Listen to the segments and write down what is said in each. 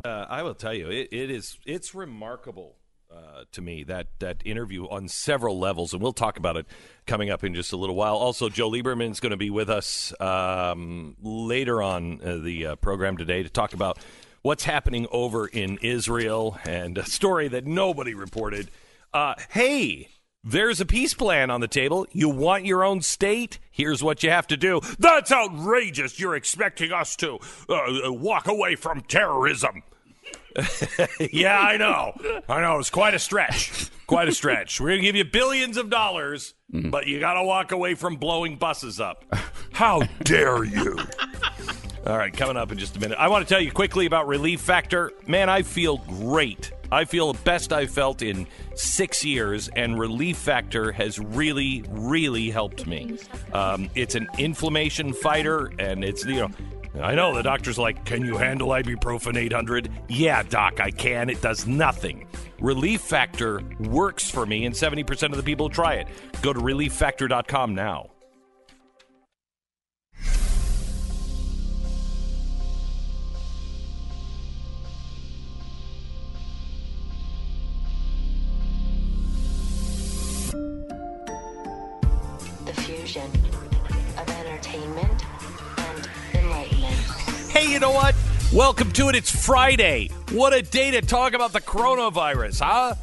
I will tell you, it's remarkable to me, that interview on several levels, and we'll talk about it coming up in just a little while. Also, Joe Lieberman's going to be with us later on the program today to talk about what's happening over in Israel and a story that nobody reported. Hey, there's a peace plan on the table. You want your own state? Here's what you have to do. That's outrageous. You're expecting us to walk away from terrorism. Yeah, I know. It's quite a stretch. Quite a stretch. We're going to give you billions of dollars, but you got to walk away from blowing buses up. How dare you? All right, coming up in just a minute. I want to tell you quickly about Relief Factor. Man, I feel great. I feel the best I've felt in 6 years, and Relief Factor has really, really helped me. It's an inflammation fighter, and it's, I know the doctor's like, can you handle ibuprofen 800? Yeah, doc, I can. It does nothing. Relief Factor works for me, and 70% of the people who try it. Go to ReliefFactor.com now. The fusion of entertainment and enlightenment. Hey, you know what? Welcome to it. It's Friday. What a day to talk about the coronavirus, huh?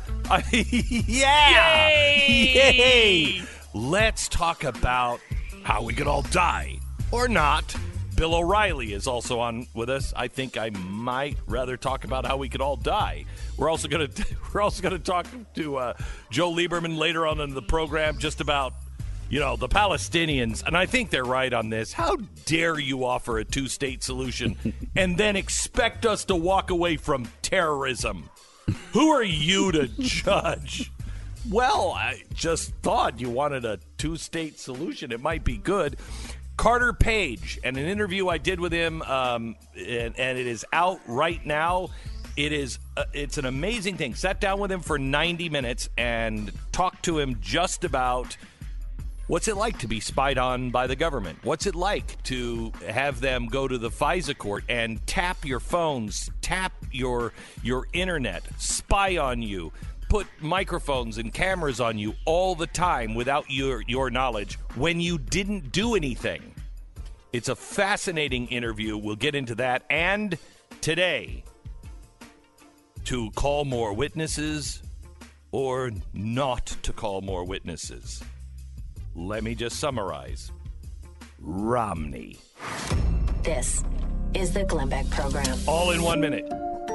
Yeah! Yay! Let's talk about how we could all die. Or not. Bill O'Reilly is also on with us. I think I might rather talk about how we could all die. We're also going to talk to Joe Lieberman later on in the program just about the Palestinians, and I think they're right on this. How dare you offer a two-state solution and then expect us to walk away from terrorism? Who are you to judge? Well, I just thought you wanted a two-state solution. It might be good. Carter Page, and an interview I did with him, and it is out right now. It's an amazing thing. Sat down with him for 90 minutes and talked to him just about what's it like to be spied on by the government? What's it like to have them go to the FISA court and tap your phones, tap your internet, spy on you, put microphones and cameras on you all the time without your knowledge when you didn't do anything? It's a fascinating interview. We'll get into that. And today, to call more witnesses or not to call more witnesses. Let me just summarize. Romney. This is the Glenn Beck Program. All in 1 minute.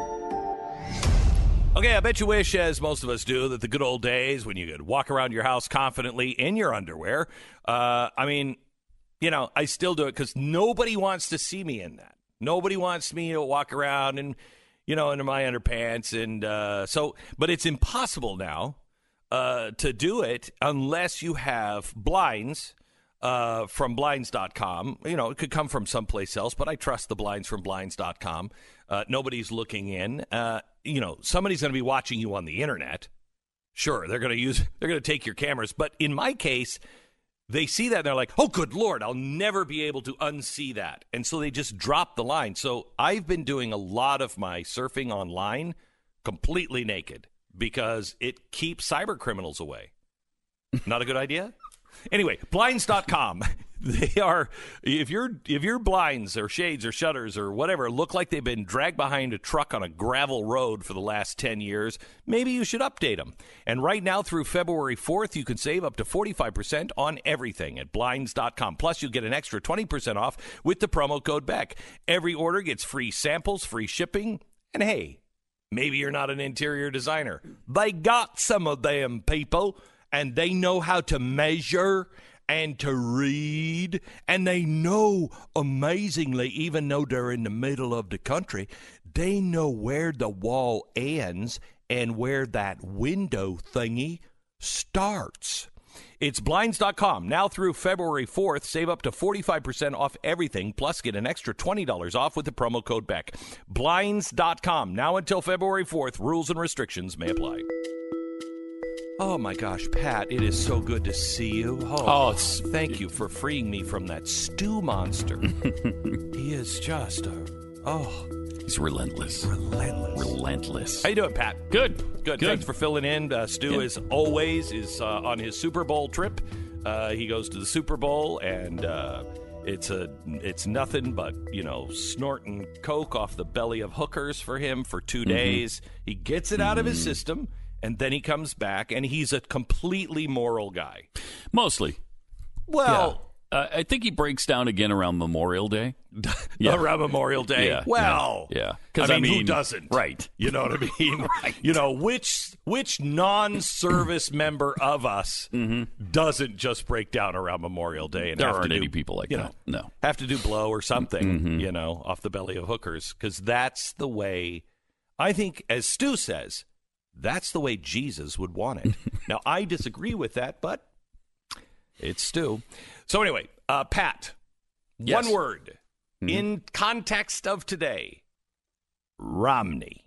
Okay, I bet you wish, as most of us do, that the good old days when you could walk around your house confidently in your underwear. I still do it because nobody wants to see me in that. Nobody wants me to walk around and, into my underpants. And but it's impossible now. To do it unless you have blinds from Blinds.com. It could come from someplace else, but I trust the blinds from Blinds.com. Nobody's looking in. Somebody's going to be watching you on the internet. Sure, they're going to take your cameras. But in my case, they see that and they're like, oh, good Lord, I'll never be able to unsee that. And so they just drop the line. So I've been doing a lot of my surfing online completely naked, because it keeps cyber criminals away. Not a good idea? Anyway, Blinds.com. They are, if your blinds or shades or shutters or whatever look like they've been dragged behind a truck on a gravel road for the last 10 years, maybe you should update them. And right now through February 4th, you can save up to 45% on everything at Blinds.com. Plus, you'll get an extra 20% off with the promo code BECK. Every order gets free samples, free shipping, and hey, maybe you're not an interior designer. They got some of them people, and they know how to measure and to read, and they know, amazingly, even though they're in the middle of the country, they know where the wall ends and where that window thingy starts. It's Blinds.com. Now through February 4th, save up to 45% off everything, plus get an extra $20 off with the promo code BECK. Blinds.com. Now until February 4th. Rules and restrictions may apply. Oh, my gosh, Pat, it is so good to see you. Thank you for freeing me from that stew monster. He is just a Oh, He's relentless. Relentless. How you doing, Pat? Good. Good. Thanks for filling in. Stu, as always, is on his Super Bowl trip. He goes to the Super Bowl, and it's nothing but, snorting coke off the belly of hookers for him for 2 days. He gets it out of his system, and then he comes back, and he's a completely moral guy. Mostly. Well, I think he breaks down again around Memorial Day. Yeah. Around Memorial Day? Yeah. Well, yeah. I mean, who doesn't? Right. You know what I mean? Right. Which non-service member of us doesn't just break down around Memorial Day? And There have aren't to any people like that. No. Have to do blow or something, off the belly of hookers, because that's the way, I think, as Stu says, that's the way Jesus would want it. Now, I disagree with that, but it's Stu. So anyway, Pat, Yes. one word in context of today, Romney.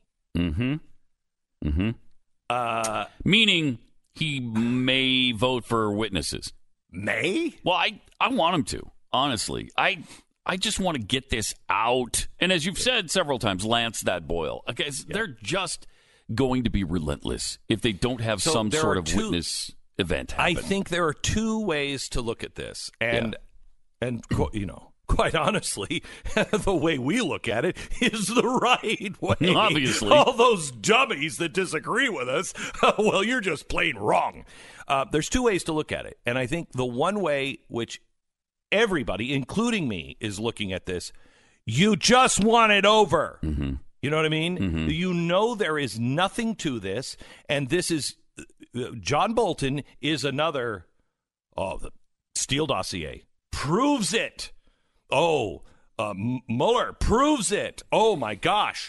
Meaning he may vote for witnesses. May? Well, I want him to, honestly. I just want to get this out. And as you've said several times, lance that boil. Okay, they're just going to be relentless if they don't have some sort of witness event happen. I think there are two ways to look at this. And quite honestly, the way we look at it is the right way. Obviously. All those dummies that disagree with us, well, you're just plain wrong. There's two ways to look at it. And I think the one way which everybody, including me, is looking at this, you just want it over. You know what I mean? You know there is nothing to this. And this is, John Bolton is another, the Steele dossier proves it. Mueller proves it. Oh, my gosh.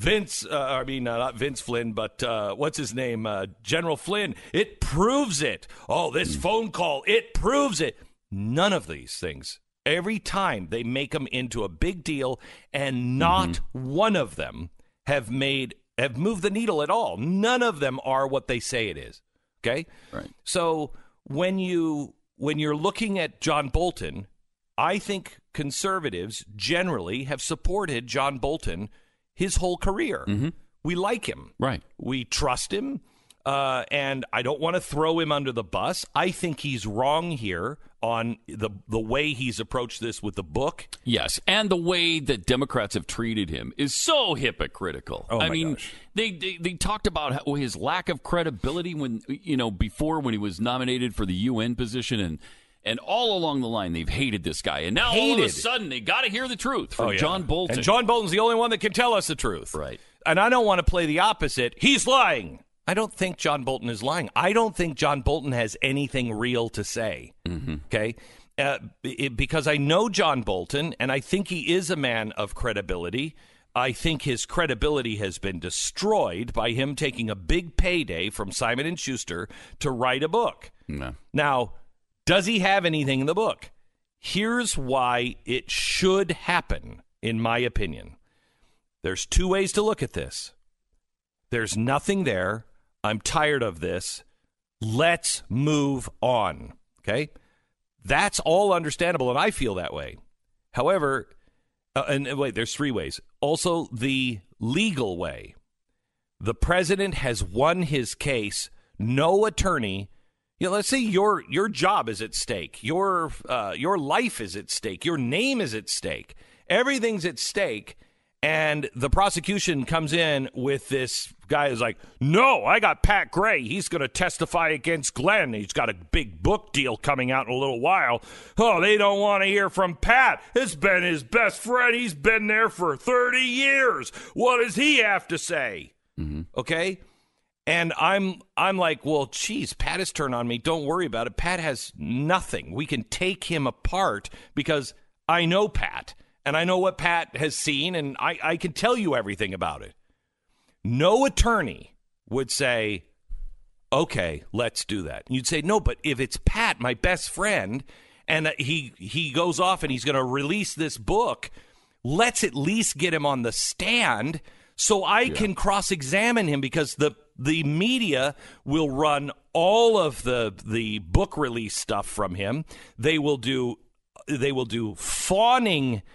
Not Vince Flynn, but what's his name? General Flynn. It proves it. Oh, this phone call, it proves it. None of these things. Every time they make them into a big deal, and not one of them have moved the needle at all. None of them are what they say it is. Okay? Right. So when you're looking at John Bolton, I think conservatives generally have supported John Bolton his whole career. We like him. Right. We trust him. And I don't want to throw him under the bus. I think he's wrong here on the way he's approached this with the book. Yes, and the way that Democrats have treated him is so hypocritical. I mean, gosh. They talked about his lack of credibility when before when he was nominated for the UN position, and all along the line they've hated this guy, and now all of a sudden they got to hear the truth from John Bolton. And John Bolton's the only one that can tell us the truth. Right. And I don't want to play the opposite. He's lying. I don't think John Bolton is lying. I don't think John Bolton has anything real to say. Okay? Because I know John Bolton, and I think he is a man of credibility. I think his credibility has been destroyed by him taking a big payday from Simon & Schuster to write a book. No. Now, does he have anything in the book? Here's why it should happen, in my opinion. There's two ways to look at this. There's nothing there. I'm tired of this. Let's move on. Okay? That's all understandable, and I feel that way. However, there's three ways. Also, the legal way. The president has won his case. No attorney. Let's say your job is at stake. Your life is at stake. Your name is at stake. Everything's at stake. And the prosecution comes in with this guy who's like, no, I got Pat Gray. He's going to testify against Glenn. He's got a big book deal coming out in a little while. Oh, they don't want to hear from Pat. It's been his best friend. He's been there for 30 years. What does he have to say? Okay? And I'm like, well, geez, Pat has turned on me. Don't worry about it. Pat has nothing. We can take him apart because I know Pat. And I know what Pat has seen, and I can tell you everything about it. No attorney would say, okay, let's do that. You'd say, no, but if it's Pat, my best friend, and he goes off and he's going to release this book, let's at least get him on the stand so I can cross-examine him, because the media will run all of the book release stuff from him. They will do fawning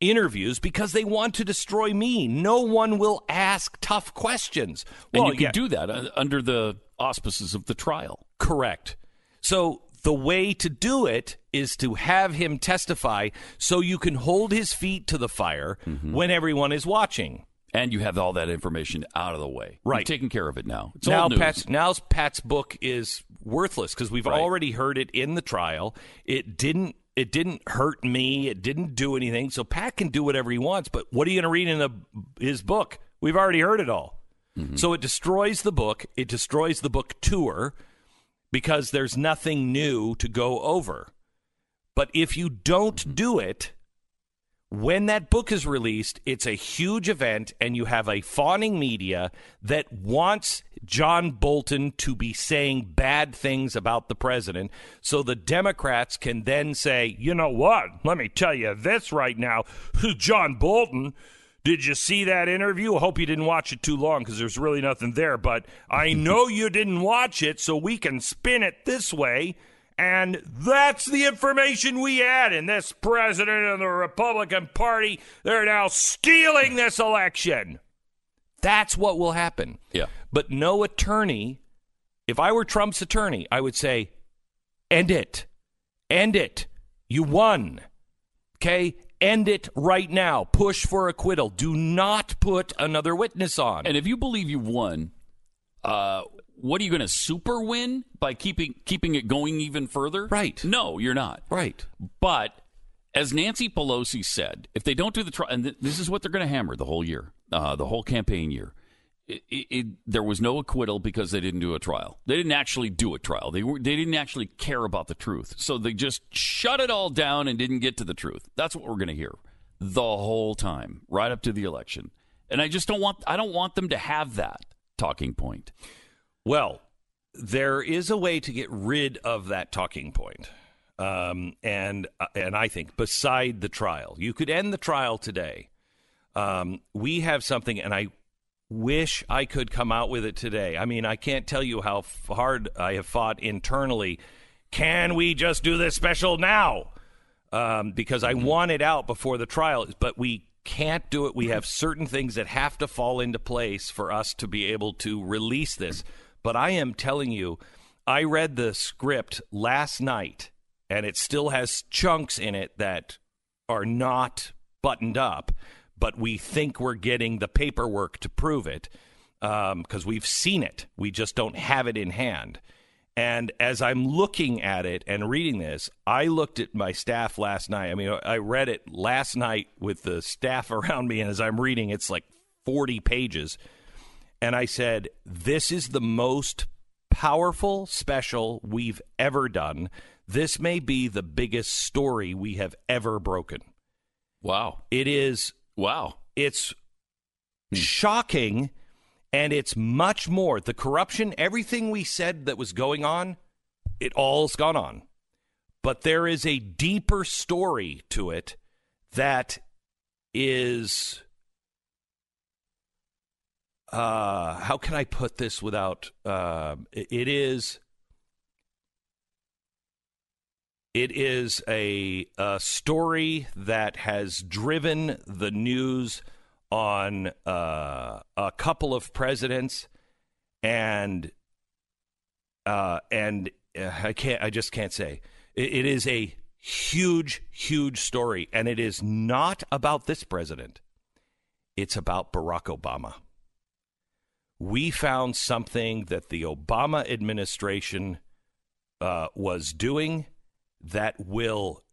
interviews because they want to destroy me. No one will ask tough questions. And you can do that under the auspices of the trial. Correct. So the way to do it is to have him testify so you can hold his feet to the fire when everyone is watching. And you have all that information out of the way. Right. You've taken care of it now. It's now old news. Pat's book is worthless because we've already heard it in the trial. It didn't hurt me. It didn't do anything. So Pat can do whatever he wants. But what are you going to read in his book? We've already heard it all. So it destroys the book. It destroys the book tour because there's nothing new to go over. But if you don't do it, when that book is released, it's a huge event, and you have a fawning media that wants John Bolton to be saying bad things about the president, so the Democrats can then say, you know what, let me tell you this right now, John Bolton, did you see that interview? I hope you didn't watch it too long because there's really nothing there, but I know you didn't watch it, so we can spin it this way. And that's the information we had. And this president of the Republican Party, they're now stealing this election. That's what will happen. Yeah. But no attorney, if I were Trump's attorney, I would say, end it. End it. You won. Okay? End it right now. Push for acquittal. Do not put another witness on. And if you believe you won, what are you going to super win by keeping it going even further? Right. No, you're not. Right. But as Nancy Pelosi said, if they don't do the trial, and this is what they're going to hammer the whole year, the whole campaign year, there was no acquittal because they didn't do a trial. They didn't actually do a trial. They didn't actually care about the truth. So they just shut it all down and didn't get to the truth. That's what we're going to hear the whole time, right up to the election. And I don't want them to have that talking point. Well, there is a way to get rid of that talking point. And I think beside the trial, you could end the trial today. We have something, and I wish I could come out with it today. I mean, I can't tell you how hard I have fought internally. Can we just do this special now? Because I want it out before the trial, but we can't do it. We have certain things that have to fall into place for us to be able to release this. But I am telling you, I read the script last night, and it still has chunks in it that are not buttoned up. But we think we're getting the paperwork to prove it because we've seen it. We just don't have it in hand. And as I'm looking at it and reading this, I looked at my staff last night. I mean, I read it last night with the staff around me, and as I'm reading, it's like 40 pages. And I said, this is the most powerful special we've ever done. This may be the biggest story we have ever broken. Wow. It is. Wow. It's shocking, and it's much more. The corruption, everything we said that was going on, it all's gone on. But there is a deeper story to it that is, how can I put this without, it is a story that has driven the news on a couple of presidents, and I just can't say. It is a huge, huge story, and it is not about this president. It's about Barack Obama. We found something that the Obama administration was doing that will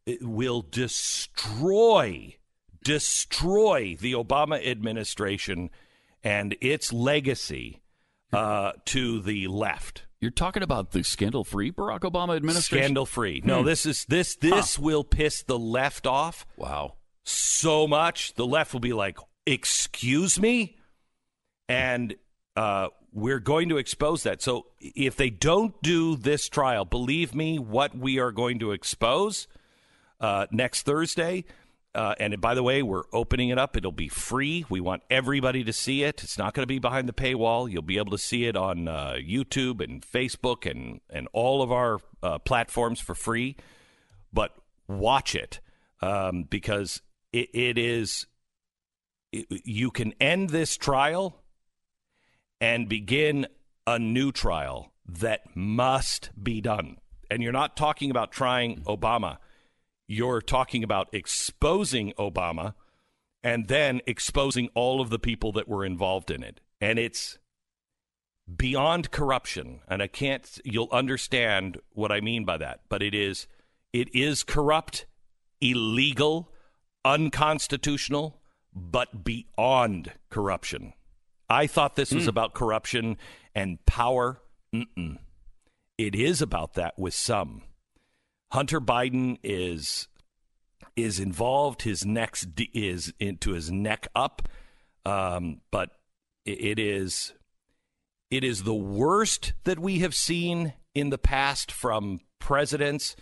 destroy the Obama administration and its legacy to the left. You're talking about the scandal-free Barack Obama administration? Scandal-free. No, this will piss the left off. Wow. So much. The left will be like, excuse me? And we're going to expose that. So if they don't do this trial, believe me, what we are going to expose next Thursday. And by the way, we're opening it up. It'll be free. We want everybody to see it. It's not going to be behind the paywall. You'll be able to see it on YouTube and Facebook and all of our platforms for free. But watch it because you can end this trial and begin a new trial that must be done. And you're not talking about trying Obama. You're talking about exposing Obama and then exposing all of the people that were involved in it. And it's beyond corruption. And you'll understand what I mean by that. But it is corrupt, illegal, unconstitutional, but beyond corruption. I thought this was about corruption and power. It is about that with some. Hunter Biden is involved. His neck is into his neck up. But it is the worst that we have seen in the past from presidents,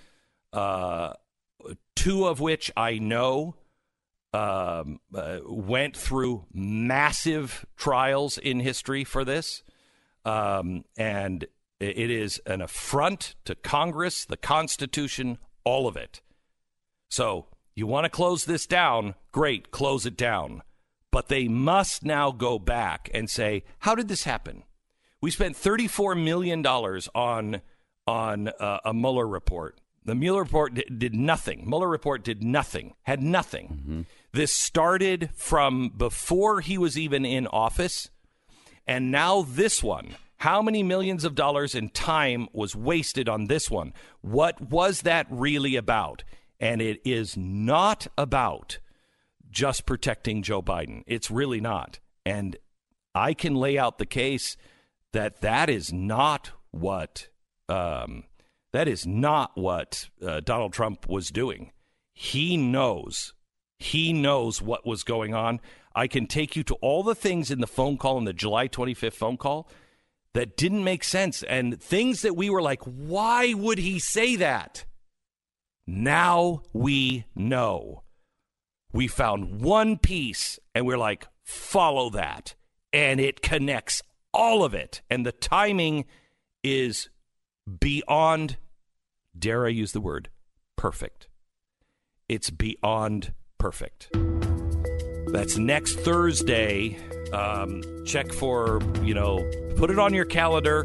two of which I know went through massive trials in history for this. And it is an affront to Congress, the Constitution, all of it. So you want to close this down? Great, close it down. But they must now go back and say, how did this happen? We spent $34 million on a Mueller report. The Mueller report did nothing. Mueller report did nothing, had nothing. Mm-hmm. This started from before he was even in office. And now this one. How many millions of dollars in time was wasted on this one? What was that really about? And it is not about just protecting Joe Biden. It's really not. And I can lay out the case that is not what Donald Trump was doing. He knows what was going on. I can take you to all the things in the phone call, in the July 25th phone call, that didn't make sense, and things that we were like, why would he say that? Now we know. We found one piece, and we're like, follow that. And it connects all of it. And the timing is beyond, dare I use the word, perfect. It's beyond perfect. That's next Thursday. Check for, put it on your calendar.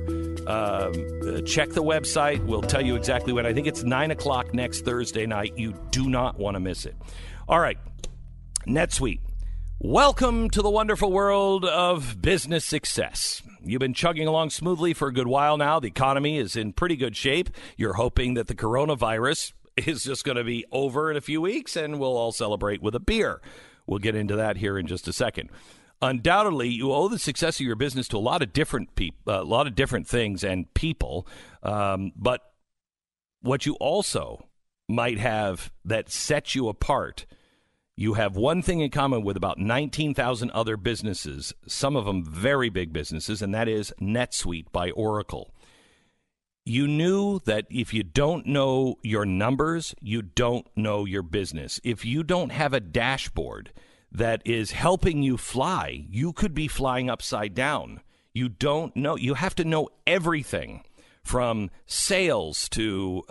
Check the website. We'll tell you exactly when. I think it's 9 o'clock next Thursday night. You do not want to miss it. All right. NetSuite. Welcome to the wonderful world of business success. You've been chugging along smoothly for a good while now. The economy is in pretty good shape. You're hoping that the coronavirus is just going to be over in a few weeks and we'll all celebrate with a beer. We'll get into that here in just a second. Undoubtedly, you owe the success of your business to a lot of different people, a lot of different things and people. But what you also might have that sets you apart, you have one thing in common with about 19,000 other businesses, some of them very big businesses, and that is NetSuite by Oracle. You knew that if you don't know your numbers, you don't know your business. If you don't have a dashboard that is helping you fly, you could be flying upside down. You don't know. You have to know everything from sales to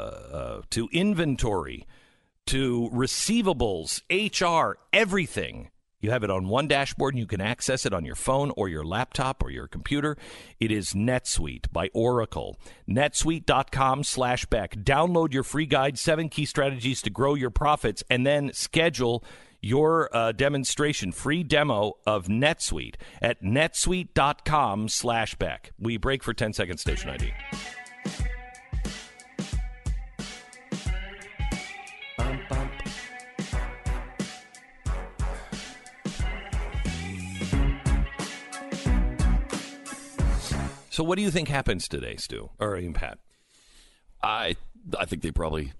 inventory to receivables, HR, everything. You have it on one dashboard, and you can access it on your phone or your laptop or your computer. It is NetSuite by Oracle. NetSuite.com/Beck. Download your free guide, 7 Key Strategies to Grow Your Profits, and then schedule your demonstration, free demo of NetSuite at netsuite.com/Beck. We break for 10-second station ID. So what do you think happens today, Stu? Or even Pat? I think they probably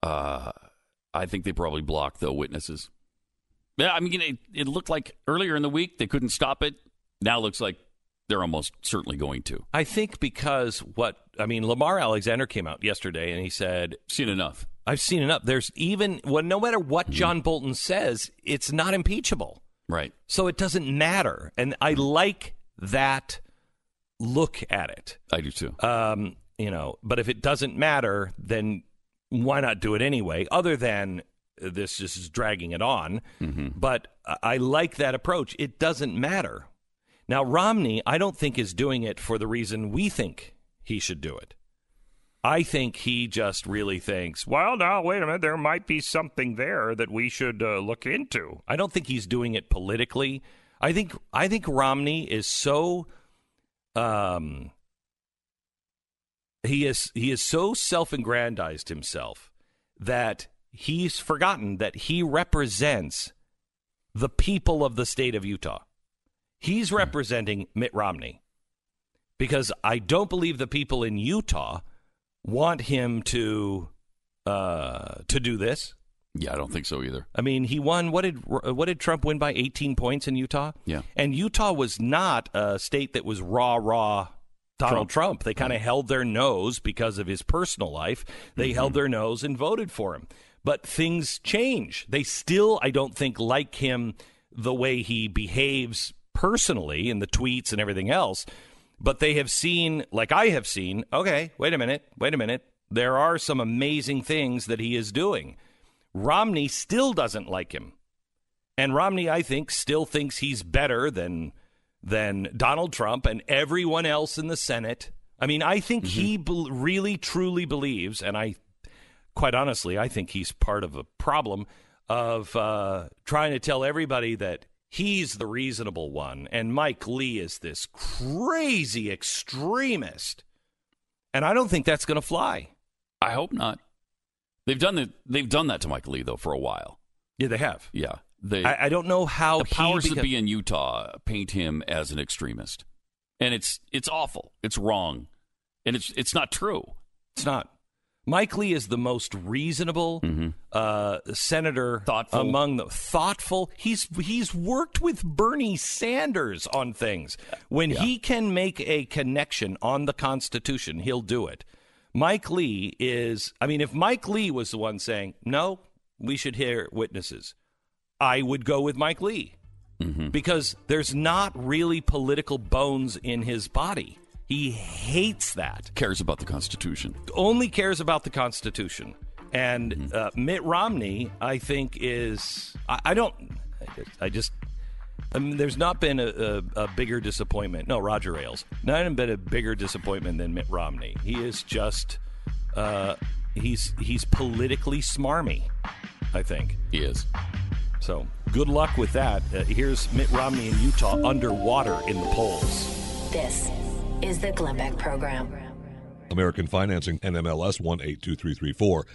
blocked the witnesses. Yeah, I mean, it looked like earlier in the week they couldn't stop it. Now it looks like they're almost certainly going to. I think because Lamar Alexander came out yesterday and he said, "Seen enough. I've seen enough." There's no matter what John Bolton says, it's not impeachable. Right. So it doesn't matter. And I like that look at it. I do too. But if it doesn't matter, then why not do it anyway? Other than this just is dragging it on. Mm-hmm. But I like that approach. It doesn't matter. Now, Romney, I don't think is doing it for the reason we think he should do it. I think he just really thinks, well, now, wait a minute, there might be something there that we should look into. I don't think he's doing it politically. I think Romney is so he is so self-aggrandized himself that he's forgotten that he represents the people of the state of Utah. He's representing Mitt Romney because I don't believe the people in Utah want him to do this. Yeah, I don't think so either. I mean, he won. What did Trump win by? 18 points in Utah? Yeah. And Utah was not a state that was raw Donald Trump. They kind of held their nose because of his personal life. They held their nose and voted for him. But things change. They still, I don't think, like him the way he behaves personally in the tweets and everything else. But they have seen, like I have seen, okay, wait a minute. There are some amazing things that he is doing. Romney still doesn't like him. And Romney, I think, still thinks he's better than Donald Trump and everyone else in the Senate. I mean, I think he really, truly believes, and quite honestly, I think he's part of a problem of trying to tell everybody that he's the reasonable one, and Mike Lee is this crazy extremist. And I don't think that's going to fly. I hope not. They've done that to Mike Lee, though, for a while. Yeah, they have. Yeah. I don't know how the powers that be in Utah paint him as an extremist. And it's awful. It's wrong. And it's not true. It's not. Mike Lee is the most reasonable senator among them. Thoughtful. He's worked with Bernie Sanders on things. When he can make a connection on the Constitution, he'll do it. Mike Lee is, I mean, if Mike Lee was the one saying, no, we should hear witnesses, I would go with Mike Lee. Because there's not really political bones in his body. He hates that. Cares about the Constitution. Only cares about the Constitution. And Mitt Romney, I think, is... there's not been a bigger disappointment. No, Roger Ailes. Not been a bigger disappointment than Mitt Romney. He is just... he's politically smarmy, I think. He is. So, good luck with that. Here's Mitt Romney in Utah underwater in the polls. This is the Glenn Beck Program. American Financing, NMLS 182334,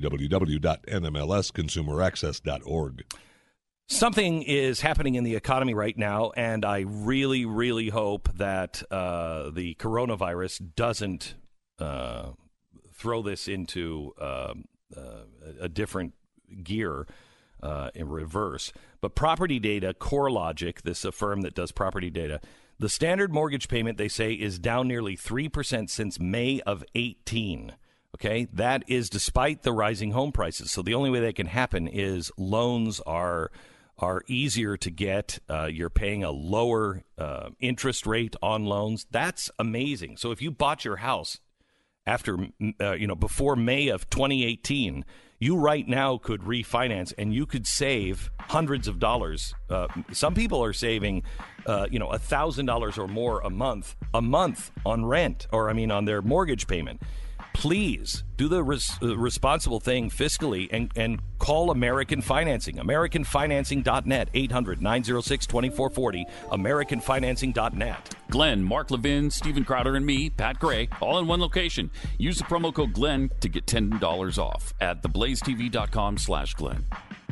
www.nmlsconsumeraccess.org. Something is happening in the economy right now, and I really, really hope that the coronavirus doesn't throw this into a different gear in reverse. But property data, CoreLogic, this is a firm that does property data, the standard mortgage payment, they say, is down nearly 3% since May of 18. Okay, that is despite the rising home prices. So the only way that can happen is loans are easier to get. You're paying a lower interest rate on loans. That's amazing. So if you bought your house after before May of 2018, you right now could refinance and you could save hundreds of dollars. Some people are saving, $1,000 or more a month on rent, on their mortgage payment. Please do the responsible thing fiscally and call American Financing. AmericanFinancing.net, 800-906-2440, AmericanFinancing.net. Glenn, Mark Levin, Stephen Crowder, and me, Pat Gray, all in one location. Use the promo code Glenn to get $10 off at theblazetv.com/Glenn.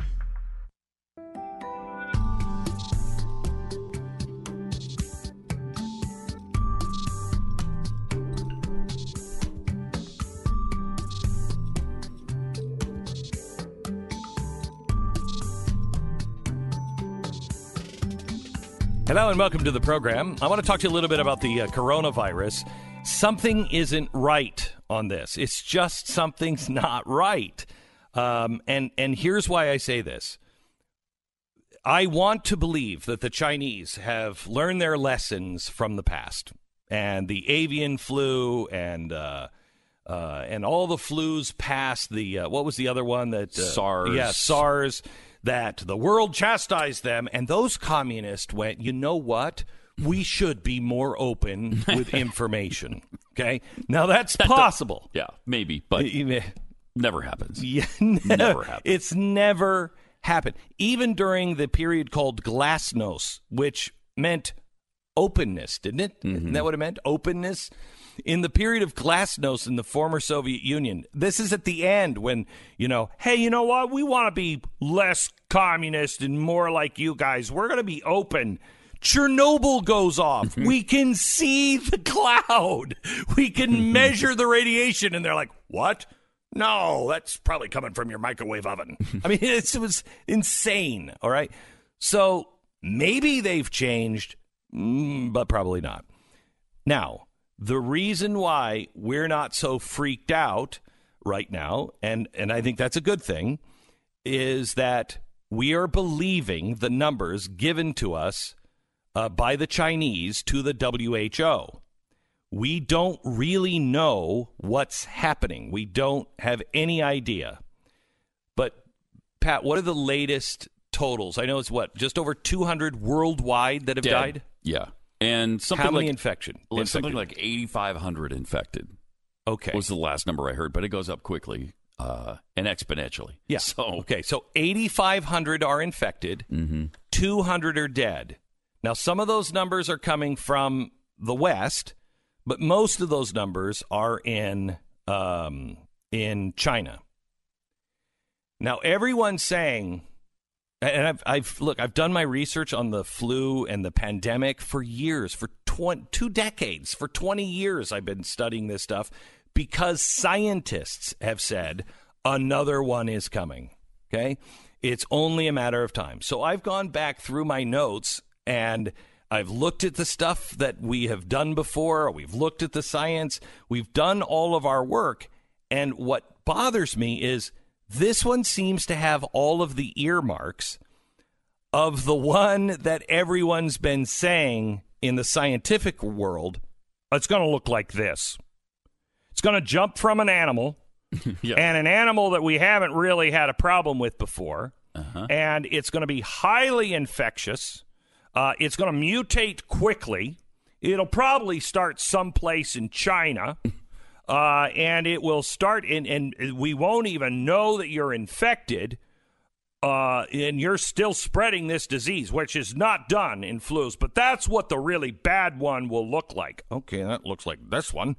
Hello and welcome to the program. I want to talk to you a little bit about the coronavirus. Something isn't right on this. It's just something's not right. And here's why I say this. I want to believe that the Chinese have learned their lessons from the past. And the avian flu and and all the flus past the, what was the other one that? SARS. Yeah, SARS, that the world chastised them. And those communists went, you know what? We should be more open with information. Okay? Now, that's possible. Yeah, maybe, but never happens. Yeah, Never happens. It's never happened. Even during the period called Glasnost, which meant openness, didn't it? Isn't that what it meant? Openness? In the period of Glasnost in the former Soviet Union, this is at the end when, hey, you know what? We want to be less communist and more like you guys. We're going to be open. Chernobyl goes off. We can see the cloud. We can measure the radiation. And they're like, what? No, that's probably coming from your microwave oven. I mean, it was insane. All right. So maybe they've changed, but probably not. Now, the reason why we're not so freaked out right now, and I think that's a good thing, is that we are believing the numbers given to us by the Chinese to the WHO. We don't really know what's happening. We don't have any idea. But, Pat, what are the latest totals? I know it's just over 200 worldwide that have died? Yeah. And something how many like infected? Something like 8,500 infected. Okay. Was the last number I heard, but it goes up quickly and exponentially. Yeah. So 8,500 are infected. 200 are dead. Now, some of those numbers are coming from the West, but most of those numbers are in China. Now, everyone's saying, and I've done my research on the flu and the pandemic for years, for 2 decades, for 20 years I've been studying this stuff because scientists have said another one is coming, okay? It's only a matter of time. So I've gone back through my notes and I've looked at the stuff that we have done before. We've looked at the science. We've done all of our work. And what bothers me is this one seems to have all of the earmarks of the one that everyone's been saying in the scientific world. It's going to look like this. It's going to jump from an animal and an animal that we haven't really had a problem with before. And it's going to be highly infectious. It's going to mutate quickly. It'll probably start someplace in China. And it will start and we won't even know that you're infected. And you're still spreading this disease, which is not done in flus. But that's what the really bad one will look like. Okay, that looks like this one.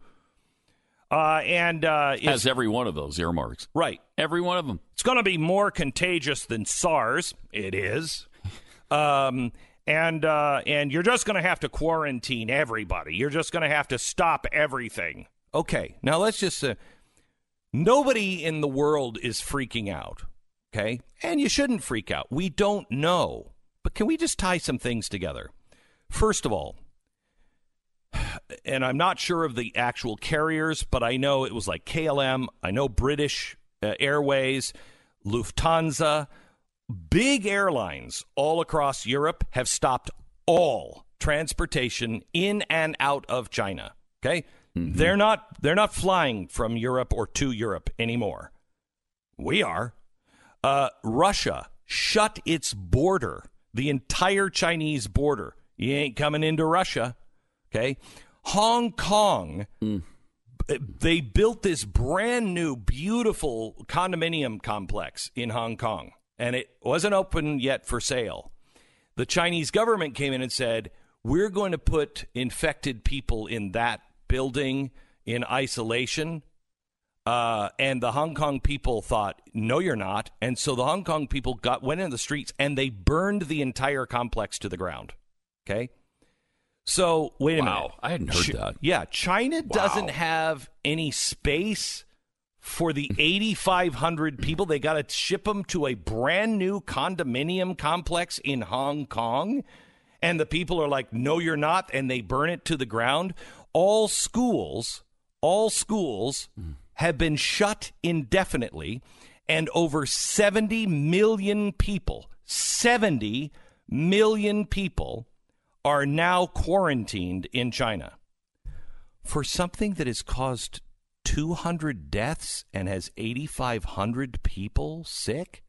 Has every one of those earmarks. Right. Every one of them. It's going to be more contagious than SARS. It is. And you're just going to have to quarantine everybody. You're just going to have to stop everything. Okay, now let's just nobody in the world is freaking out, okay? And you shouldn't freak out. We don't know. But can we just tie some things together? First of all, and I'm not sure of the actual carriers, but I know it was like KLM. I know British Airways, Lufthansa. Big airlines all across Europe have stopped all transportation in and out of China. Okay, they're not flying from Europe or to Europe anymore. We are. Russia shut its border, the entire Chinese border. You ain't coming into Russia. Okay, Hong Kong. They built this brand new, beautiful condominium complex in Hong Kong. And it wasn't open yet for sale. The Chinese government came in and said, we're going to put infected people in that building in isolation. And the Hong Kong people thought, no, you're not. And so the Hong Kong people went in the streets and they burned the entire complex to the ground. Okay? So, wait a minute. Wow, I hadn't heard that. Yeah, China doesn't have any space for the 8,500 people. They got to ship them to a brand new condominium complex in Hong Kong. And the people are like, no, you're not. And they burn it to the ground. All schools have been shut indefinitely. And over 70 million people are now quarantined in China for something that has caused 200 deaths and has 8,500 people sick?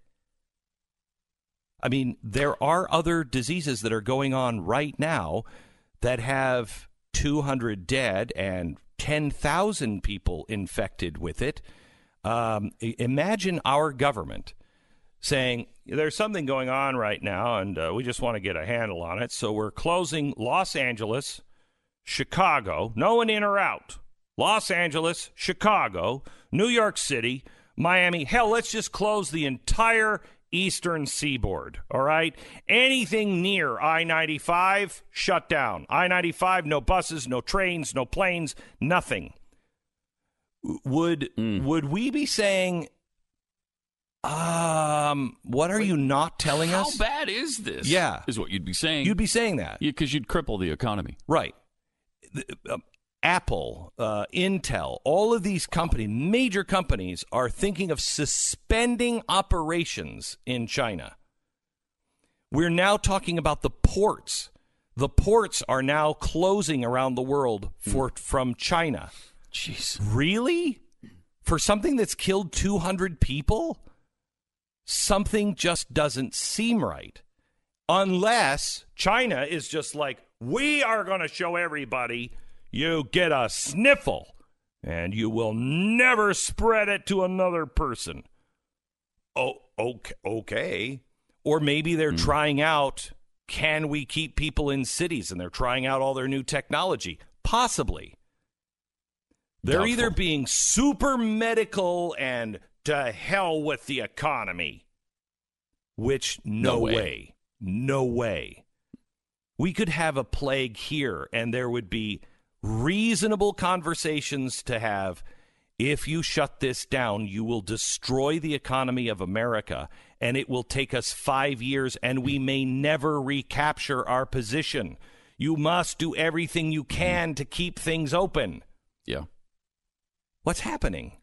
I mean, there are other diseases that are going on right now that have 200 dead and 10,000 people infected with it. Imagine our government saying, there's something going on right now, and we just want to get a handle on it, so we're closing Los Angeles, Chicago, no one in or out. Los Angeles, Chicago, New York City, Miami. Hell, let's just close the entire eastern seaboard, all right? Anything near I-95, shut down. I-95, no buses, no trains, no planes, nothing. Would we be saying, what are you not telling us? How bad is this? Yeah. Is what you'd be saying. You'd be saying that. Because you'd cripple the economy. Right. Apple, Intel, all of these companies, major companies, are thinking of suspending operations in China. We're now talking about the ports. The ports are now closing around the world from China. Jeez. Really? For something that's killed 200 people? Something just doesn't seem right. Unless China is just like, we are going to show everybody you get a sniffle and you will never spread it to another person. Oh, okay. Or maybe they're trying out, can we keep people in cities? And they're trying out all their new technology. Possibly. They're Doubtful. either being super medical and to hell with the economy, which no way. We could have a plague here, and there would be reasonable conversations to have. If you shut this down, you will destroy the economy of America, and it will take us 5 years, and we may never recapture our position. You must do everything you can to keep things open. Yeah. What's happening?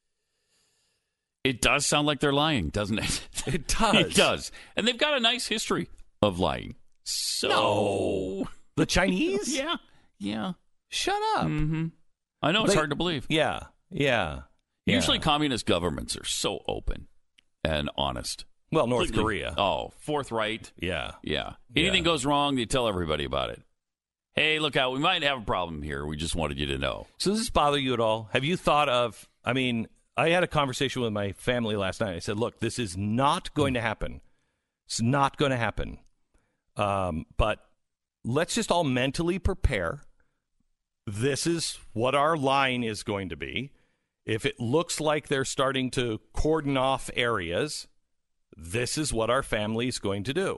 It does sound like they're lying, doesn't it? It does. It does. And they've got a nice history of lying. So. No. The Chinese? Yeah. Shut up. Mm-hmm. I know it's hard to believe. Yeah. Usually communist governments are so open and honest. Well, North Korea. Oh, forthright. Yeah. Anything goes wrong, they tell everybody about it. Hey, look out, we might have a problem here. We just wanted you to know. So does this bother you at all? Have you thought of, I had a conversation with my family last night. I said, look, this is not going to happen. It's not going to happen. But let's just all mentally prepare. This is what our line is going to be. If it looks like they're starting to cordon off areas, this is what our family is going to do.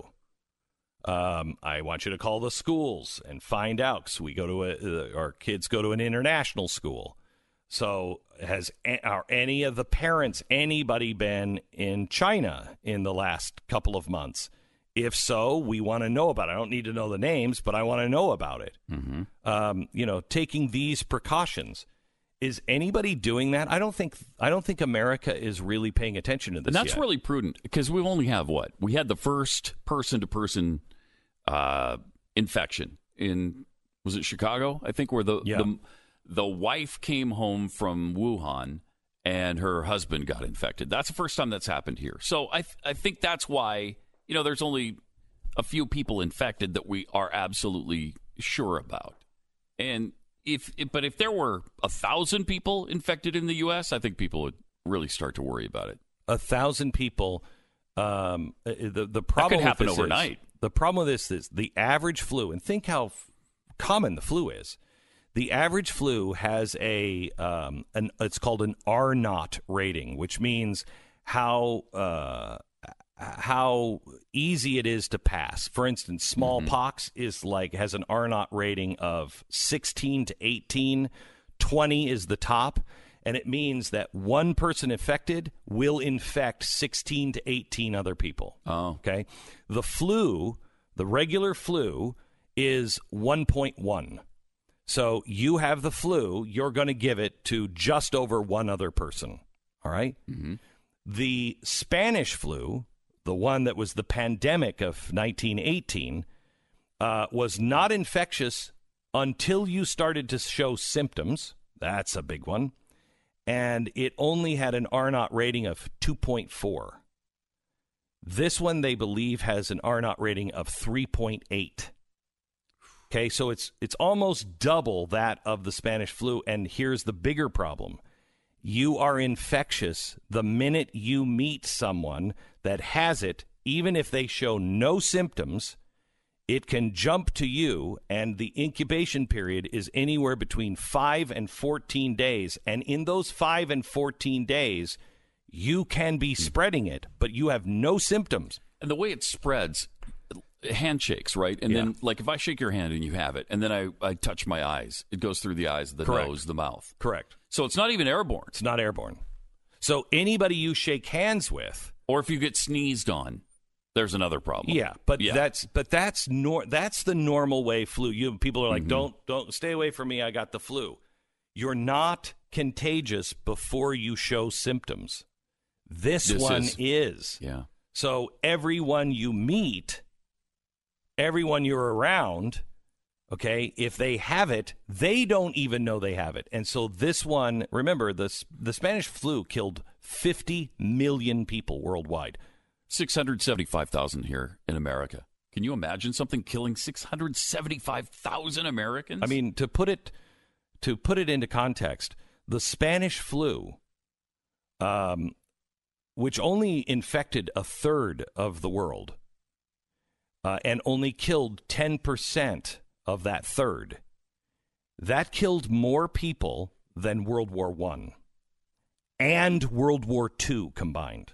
I want you to call the schools and find out, because we go to our kids go to an international school. So are any of the parents, anybody been in China in the last couple of months? If so, we want to know about it. I don't need to know the names, but I want to know about it. Mm-hmm. Taking these precautions. Is anybody doing that? I don't think America is really paying attention to this. And that's yet. really prudent, because we only have what? We had the first person-to-person infection in, was it Chicago? I think, where the wife came home from Wuhan and her husband got infected. That's the first time that's happened here. So I think that's why, there's only a few people infected that we are absolutely sure about. And if there were 1,000 people infected in the U.S., I think people would really start to worry about it. 1,000 people. The problem that could happen with this overnight. The problem with this is the average flu, and think how common the flu is. The average flu has it's called an R0 rating, which means how easy it is to pass. For instance, smallpox has an R0 rating of 16 to 18. 20 is the top, and it means that one person infected will infect 16 to 18 other people. Oh. Okay? The flu, the regular flu, is 1.1. So you have the flu, you're going to give it to just over one other person. All right? Mm-hmm. The Spanish flu, the one that was the pandemic of 1918, was not infectious until you started to show symptoms. That's a big one. and it only had an R0 rating of 2.4. This one, they believe, has an R0 rating of 3.8. Okay, so it's almost double that of the Spanish flu, and here's the bigger problem. You are infectious the minute you meet someone that has it, even if they show no symptoms. It can jump to you, and the incubation period is anywhere between 5 and 14 days. And in those 5 and 14 days, you can be spreading it, but you have no symptoms. And the way it spreads, handshakes, right? And then, like, if I shake your hand and you have it, and then I touch my eyes, it goes through the eyes, the nose, the mouth. Correct. So it's not even airborne. It's not airborne. So anybody you shake hands with, or if you get sneezed on, there's another problem. Yeah, but that's the normal way flu. People are like, don't stay away from me. I got the flu. You're not contagious before you show symptoms. This one is. Yeah. So everyone you meet, everyone you're around, okay, if they have it, they don't even know they have it. And so this one, remember, the Spanish flu killed 50 million people worldwide. 675,000 here in America. Can you imagine something killing 675,000 Americans? I mean, to put it into context, the Spanish flu, which only infected a third of the world and only killed 10% of that third, that killed more people than World War I and World War II combined.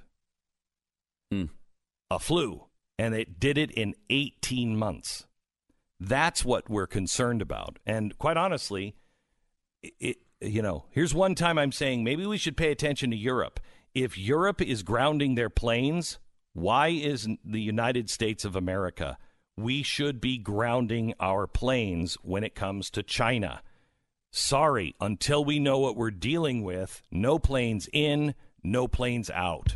A flu, and it did it in 18 months. That's what we're concerned about. And quite honestly, here's one time I'm saying maybe we should pay attention to Europe. If Europe is grounding their planes, why isn't the United States of America? We should be grounding our planes when it comes to China. Sorry, until we know what we're dealing with, no planes in, no planes out.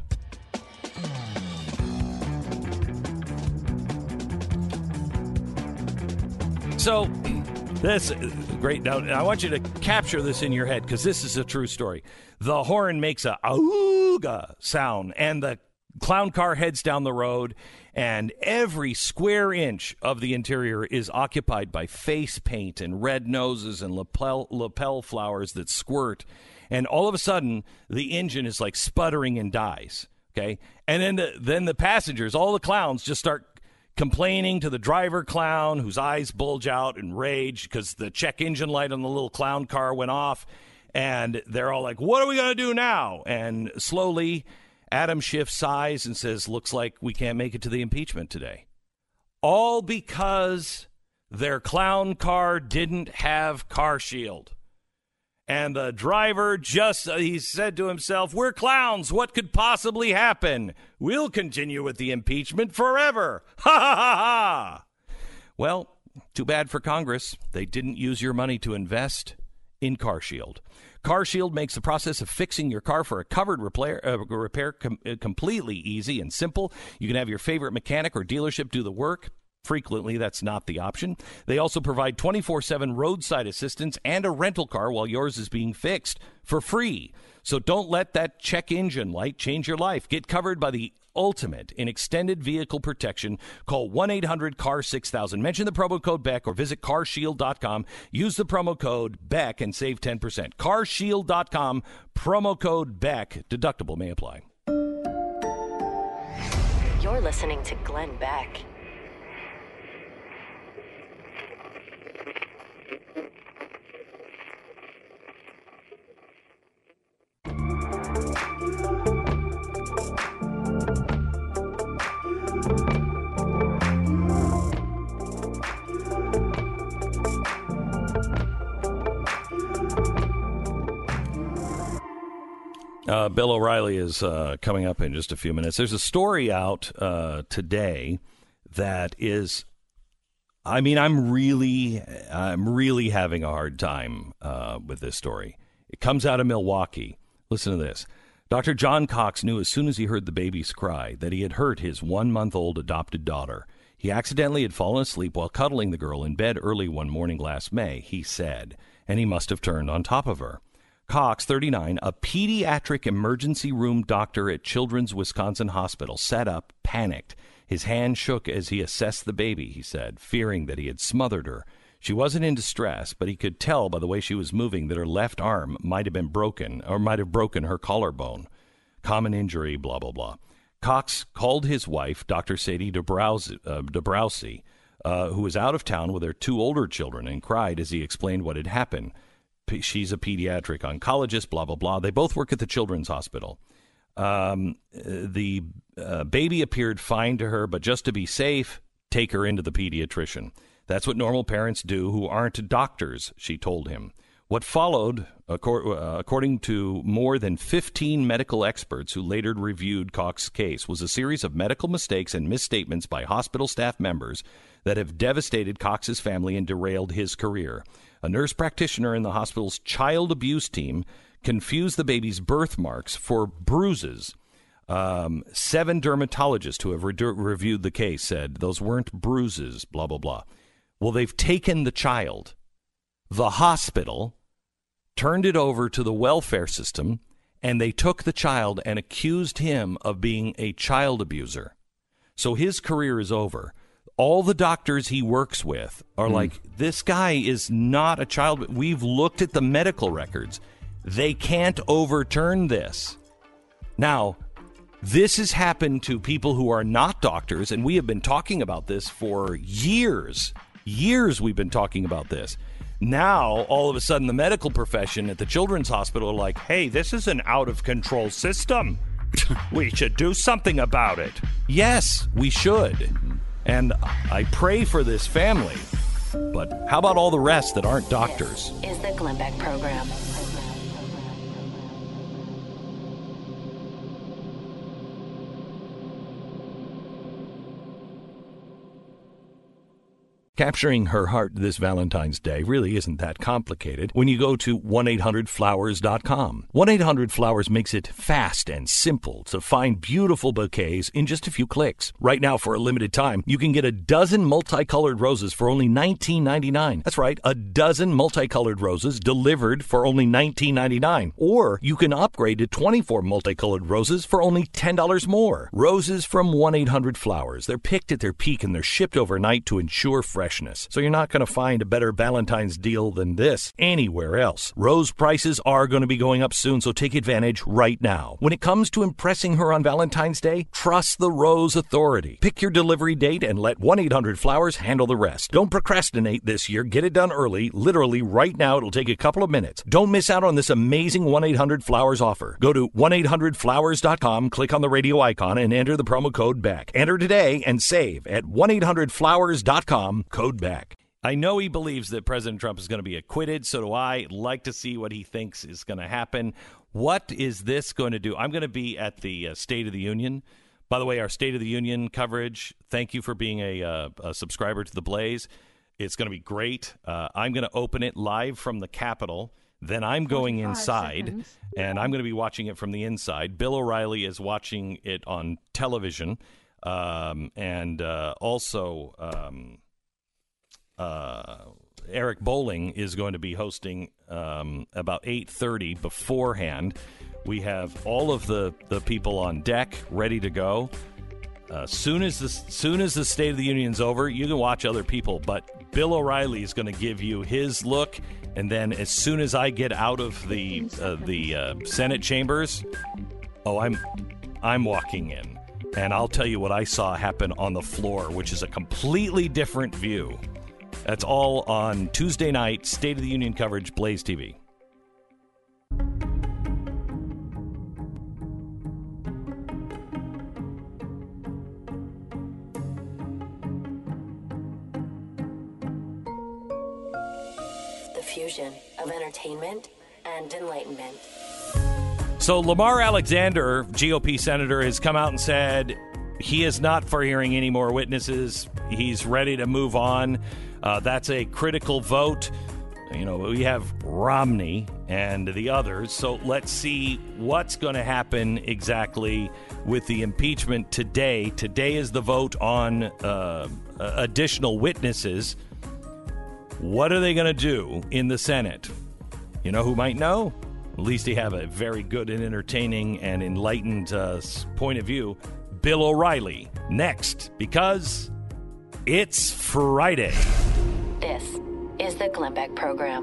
So, this great. Now, I want you to capture this in your head because this is a true story. The horn makes a auga sound, and the clown car heads down the road, and every square inch of the interior is occupied by face paint and red noses and lapel flowers that squirt. And all of a sudden, the engine is like sputtering and dies. Okay, and then the passengers, all the clowns, just start complaining to the driver clown whose eyes bulge out in rage because the check engine light on the little clown car went off. And they're all like, what are we going to do now? And slowly, Adam Schiff sighs and says, looks like we can't make it to the impeachment today. All because their clown car didn't have car shield. And the driver he said to himself, we're clowns. What could possibly happen? We'll continue with the impeachment forever. Ha ha ha ha. Well, too bad for Congress. They didn't use your money to invest in Car Shield. Car Shield makes the process of fixing your car for a covered repair completely easy and simple. You can have your favorite mechanic or dealership do the work. Frequently, that's not the option. They also provide 24/7 roadside assistance and a rental car while yours is being fixed for free. So don't let that check engine light change your life. Get covered by the ultimate in extended vehicle protection. Call 1-800-CAR-6000. Mention the promo code BECK or visit carshield.com. Use the promo code BECK and save 10%. Carshield.com, promo code BECK. Deductible may apply. You're listening to Glenn Beck. Bill O'Reilly is coming up in just a few minutes. There's a story out today that is, I mean, I'm really having a hard time with this story. It comes out of Milwaukee. Listen to this. Dr. John Cox knew as soon as he heard the baby's cry that he had hurt his 1-month-old adopted daughter. He accidentally had fallen asleep while cuddling the girl in bed early one morning last May, he said, and he must have turned on top of her. Cox, 39, a pediatric emergency room doctor at Children's Wisconsin Hospital, sat up, panicked. His hand shook as he assessed the baby, he said, fearing that he had smothered her. She wasn't in distress, but he could tell by the way she was moving that her left arm might have been broken or might have broken her collarbone. Common injury, blah, blah, blah. Cox called his wife, Dr. Sadie Dabrowski, who was out of town with her 2 older children, and cried as he explained what had happened. She's a pediatric oncologist, blah, blah, blah. They both work at the Children's Hospital. The baby appeared fine to her, but just to be safe, take her into the pediatrician. That's what normal parents do who aren't doctors, she told him. What followed, according to more than 15 medical experts who later reviewed Cox's case, was a series of medical mistakes and misstatements by hospital staff members that have devastated Cox's family and derailed his career. A nurse practitioner in the hospital's child abuse team confused the baby's birthmarks for bruises. 7 dermatologists who have reviewed the case said those weren't bruises, blah, blah, blah. Well, they've taken the child. The hospital turned it over to the welfare system, and they took the child and accused him of being a child abuser. So his career is over. All the doctors he works with are like, this guy is not a child. We've looked at the medical records. They can't overturn this. Now, this has happened to people who are not doctors, and we have been talking about this for years. Years we've been talking about this. Now, all of a sudden, the medical profession at the Children's Hospital are like, hey, this is an out-of-control system. We should do something about it. Yes, we should. And I pray for this family. But how about all the rest that aren't doctors? This is the Glenn Beck Program. Capturing her heart this Valentine's Day really isn't that complicated when you go to 1-800-Flowers.com. 1-800-Flowers makes it fast and simple to find beautiful bouquets in just a few clicks. Right now, for a limited time, you can get a dozen multicolored roses for only $19.99. That's right, a dozen multicolored roses delivered for only $19.99. Or you can upgrade to 24 multicolored roses for only $10 more. Roses from 1-800-Flowers. They're picked at their peak and they're shipped overnight to ensure freshness. So you're not going to find a better Valentine's deal than this anywhere else. Rose prices are going to be going up soon, so take advantage right now. When it comes to impressing her on Valentine's Day, trust the Rose Authority. Pick your delivery date and let 1-800-Flowers handle the rest. Don't procrastinate this year. Get it done early. Literally right now. It'll take a couple of minutes. Don't miss out on this amazing 1-800-Flowers offer. Go to 1-800-Flowers.com, click on the radio icon, and enter the promo code BACK. Enter today and save at 1-800-Flowers.com. Code back. I know he believes that President Trump is going to be acquitted. So do I. Like to see what he thinks is going to happen. What is this going to do? I'm going to be at the State of the Union. By the way, our State of the Union coverage, thank you for being a subscriber to The Blaze. It's going to be great. I'm going to open it live from the Capitol. Then I'm going inside, and I'm going to be watching it from the inside. Bill O'Reilly is watching it on television. Eric Bolling is going to be hosting about 8:30 beforehand. We have all of the people on deck ready to go. Soon as the State of the Union's over, you can watch other people, but Bill O'Reilly is going to give you his look, and then as soon as I get out of the Senate chambers, I'm walking in, and I'll tell you what I saw happen on the floor, which is a completely different view. That's all on Tuesday night, State of the Union coverage, Blaze TV. The fusion of entertainment and enlightenment. So Lamar Alexander, GOP senator, has come out and said he is not for hearing any more witnesses. He's ready to move on. That's a critical vote. You know, we have Romney and the others. So let's see what's going to happen exactly with the impeachment today. Today is the vote on additional witnesses. What are they going to do in the Senate? You know who might know? At least he have a very good and entertaining and enlightened point of view. Bill O'Reilly next, because it's Friday. This is the Glenn Beck Program.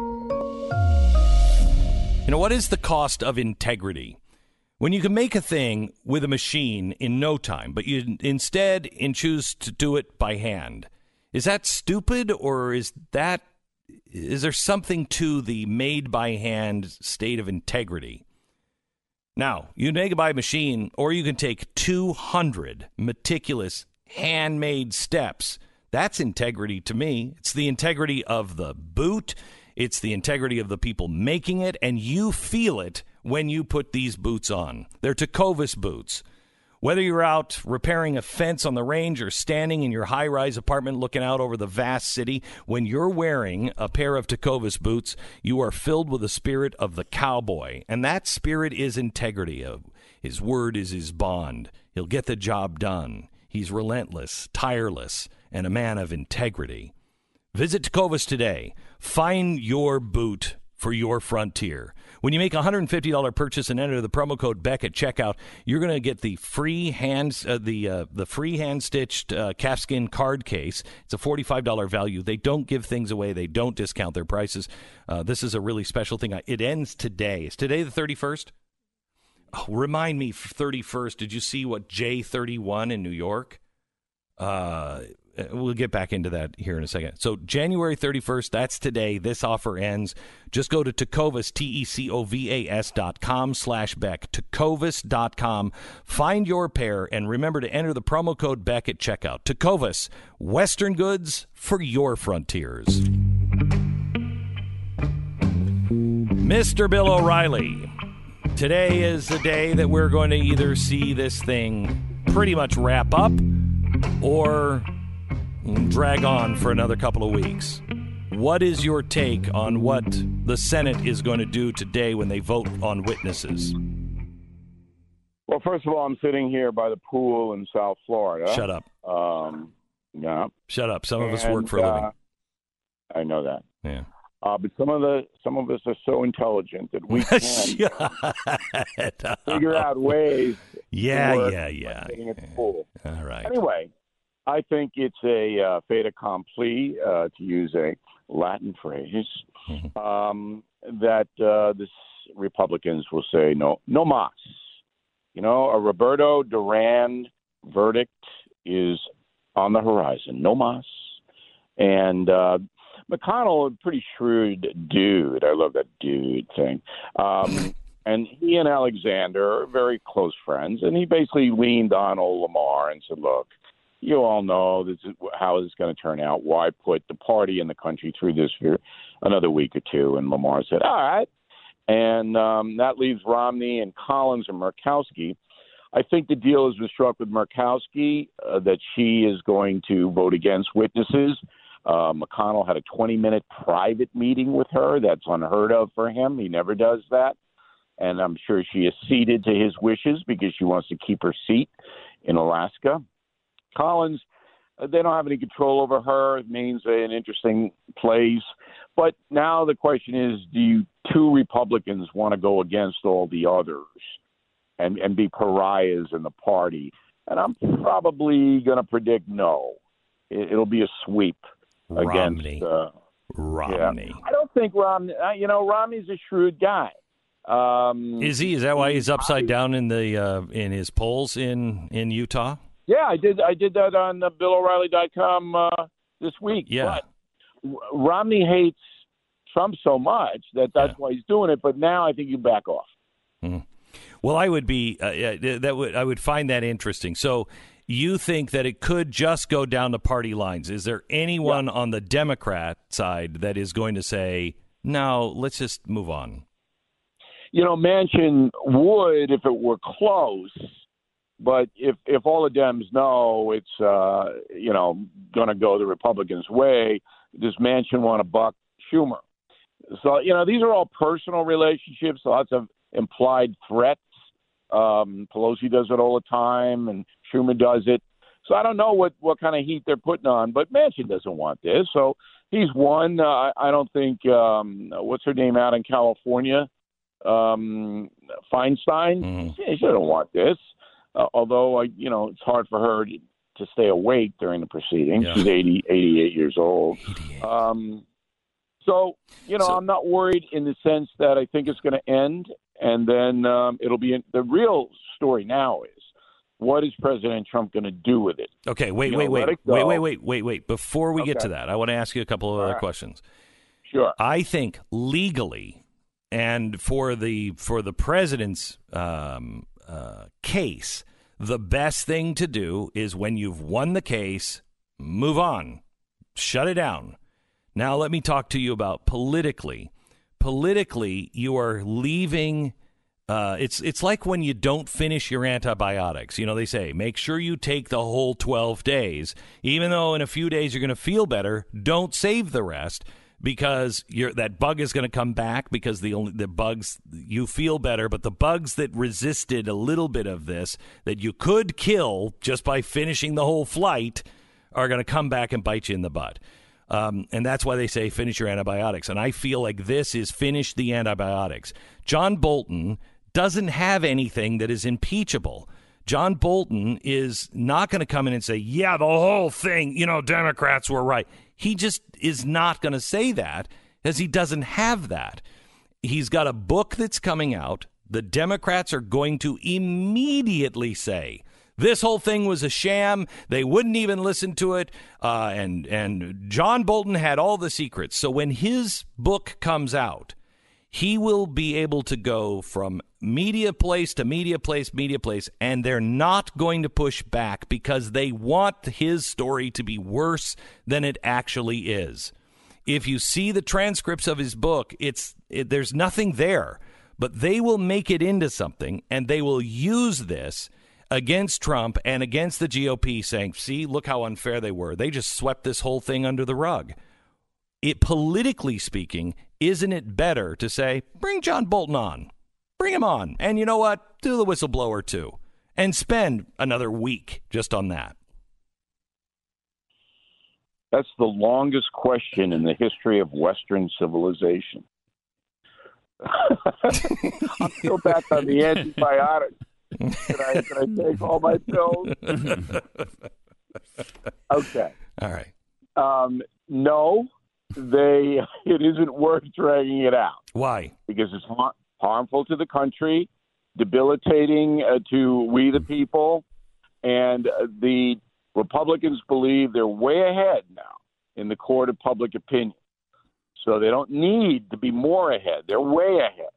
You know, what is the cost of integrity? When you can make a thing with a machine in no time, but you instead choose to do it by hand. Is that stupid, or is there something to the made-by-hand state of integrity? Now, you can make it by machine, or you can take 200 meticulous, handmade steps. That's integrity to me. It's the integrity of the boot. It's the integrity of the people making it, and you feel it when you put these boots on. They're Tecovas boots. Whether you're out repairing a fence on the range or standing in your high-rise apartment looking out over the vast city, when you're wearing a pair of Tecovas boots, you are filled with the spirit of the cowboy. And that spirit is integrity. His word is his bond. He'll get the job done. He's relentless, tireless, and a man of integrity. Visit Tecovas today. Find your boot for your frontier. When you make a $150 purchase and enter the promo code Beck at checkout, you're going to get the free the free hand-stitched calfskin card case. It's a $45 value. They don't give things away. They don't discount their prices. This is a really special thing. It ends today. Is today the 31st? Oh, remind me, 31st. Did you see what J31 in New York? We'll get back into that here in a second. So January 31st, that's today. This offer ends. Just go to Tecovas, Tecovas.com/Beck, Tecovas.com. Find your pair, and remember to enter the promo code Beck at checkout. Tecovas, Western goods for your frontiers. Mr. Bill O'Reilly, today is the day that we're going to either see this thing pretty much wrap up or drag on for another couple of weeks. What is your take on what the Senate is going to do today when they vote on witnesses? Well, first of all, I'm sitting here by the pool in South Florida. Shut up. Yeah. Shut up. Some of us work for a living. I know that. Yeah. But some of us are so intelligent that we can figure out ways. Yeah. Sitting at the pool. All right. Anyway, I think it's a fait accompli, to use a Latin phrase, that this Republicans will say no mas. You know, a Roberto Duran verdict is on the horizon. No mas. And McConnell, a pretty shrewd dude. I love that dude thing. And he and Alexander are very close friends. And he basically leaned on old Lamar and said, look, you all know this is how this is going to turn out. Why put the party and the country through this for another week or two? And Lamar said, all right. And that leaves Romney and Collins and Murkowski. I think the deal has been struck with Murkowski that she is going to vote against witnesses. McConnell had a 20-minute private meeting with her. That's unheard of for him. He never does that. And I'm sure she acceded to his wishes because she wants to keep her seat in Alaska. Collins, they don't have any control over her. It means an interesting place. But now the question is, do two Republicans want to go against all the others and be pariahs in the party? And I'm probably going to predict no. It'll be a sweep Romney. against Romney. Yeah. I don't think Romney. Romney's a shrewd guy. Is he? Is that why he's upside down in the in his polls in Utah? Yeah, I did that on BillO'Reilly.com this week. Yeah. But Romney hates Trump so much that's why he's doing it. But now I think you back off. Mm-hmm. Well, I would be I would find that interesting. So you think that it could just go down the party lines? Is there anyone on the Democrat side that is going to say, no, let's just move on? Manchin would if it were close. But if all the Dems know it's, going to go the Republicans' way, does Manchin want to buck Schumer? So, these are all personal relationships, lots of implied threats. Pelosi does it all the time, and Schumer does it. So I don't know what kind of heat they're putting on, but Manchin doesn't want this. So he's won. I don't think, what's her name out in California? Feinstein, she doesn't want this. Although, it's hard for her to stay awake during the proceedings. Yeah. She's 88 years old. 88. So, I'm not worried in the sense that I think it's going to end, and then it'll be the real story now is, what is President Trump going to do with it? Okay, wait. Before we get to that, I want to ask you a couple of other questions. Sure. I think legally, and for the president's case, the best thing to do is when you've won the case, move on, shut it down. Now let me talk to you about politically. Politically, you are leaving. It's like when you don't finish your antibiotics. They say, make sure you take the whole 12 days. Even though in a few days you're going to feel better, don't save the rest because that bug is going to come back because the bugs, you feel better, but the bugs that resisted a little bit of this that you could kill just by finishing the whole flight are going to come back and bite you in the butt. And that's why they say finish your antibiotics. And I feel like this is finish the antibiotics. John Bolton doesn't have anything that is impeachable. John Bolton is not going to come in and say, yeah, the whole thing, Democrats were right. He just is not going to say that because he doesn't have that. He's got a book that's coming out. The Democrats are going to immediately say, this whole thing was a sham. They wouldn't even listen to it. And John Bolton had all the secrets. So when his book comes out, he will be able to go from media place to media place, and they're not going to push back because they want his story to be worse than it actually is. If you see the transcripts of his book, there's nothing there, but they will make it into something, and they will use this against Trump and against the GOP, saying, see, look how unfair they were. They just swept this whole thing under the rug. Politically speaking, isn't it better to say, bring John Bolton on? Bring him on. And you know what? Do the whistleblower too. And spend another week just on that. That's the longest question in the history of Western civilization. I'm still back on the antibiotics. Can I take all my pills? Okay. All right. No, it isn't worth dragging it out. Why? Because it's harmful to the country, debilitating to we the people, and the Republicans believe they're way ahead now in the court of public opinion. So they don't need to be more ahead. They're way ahead.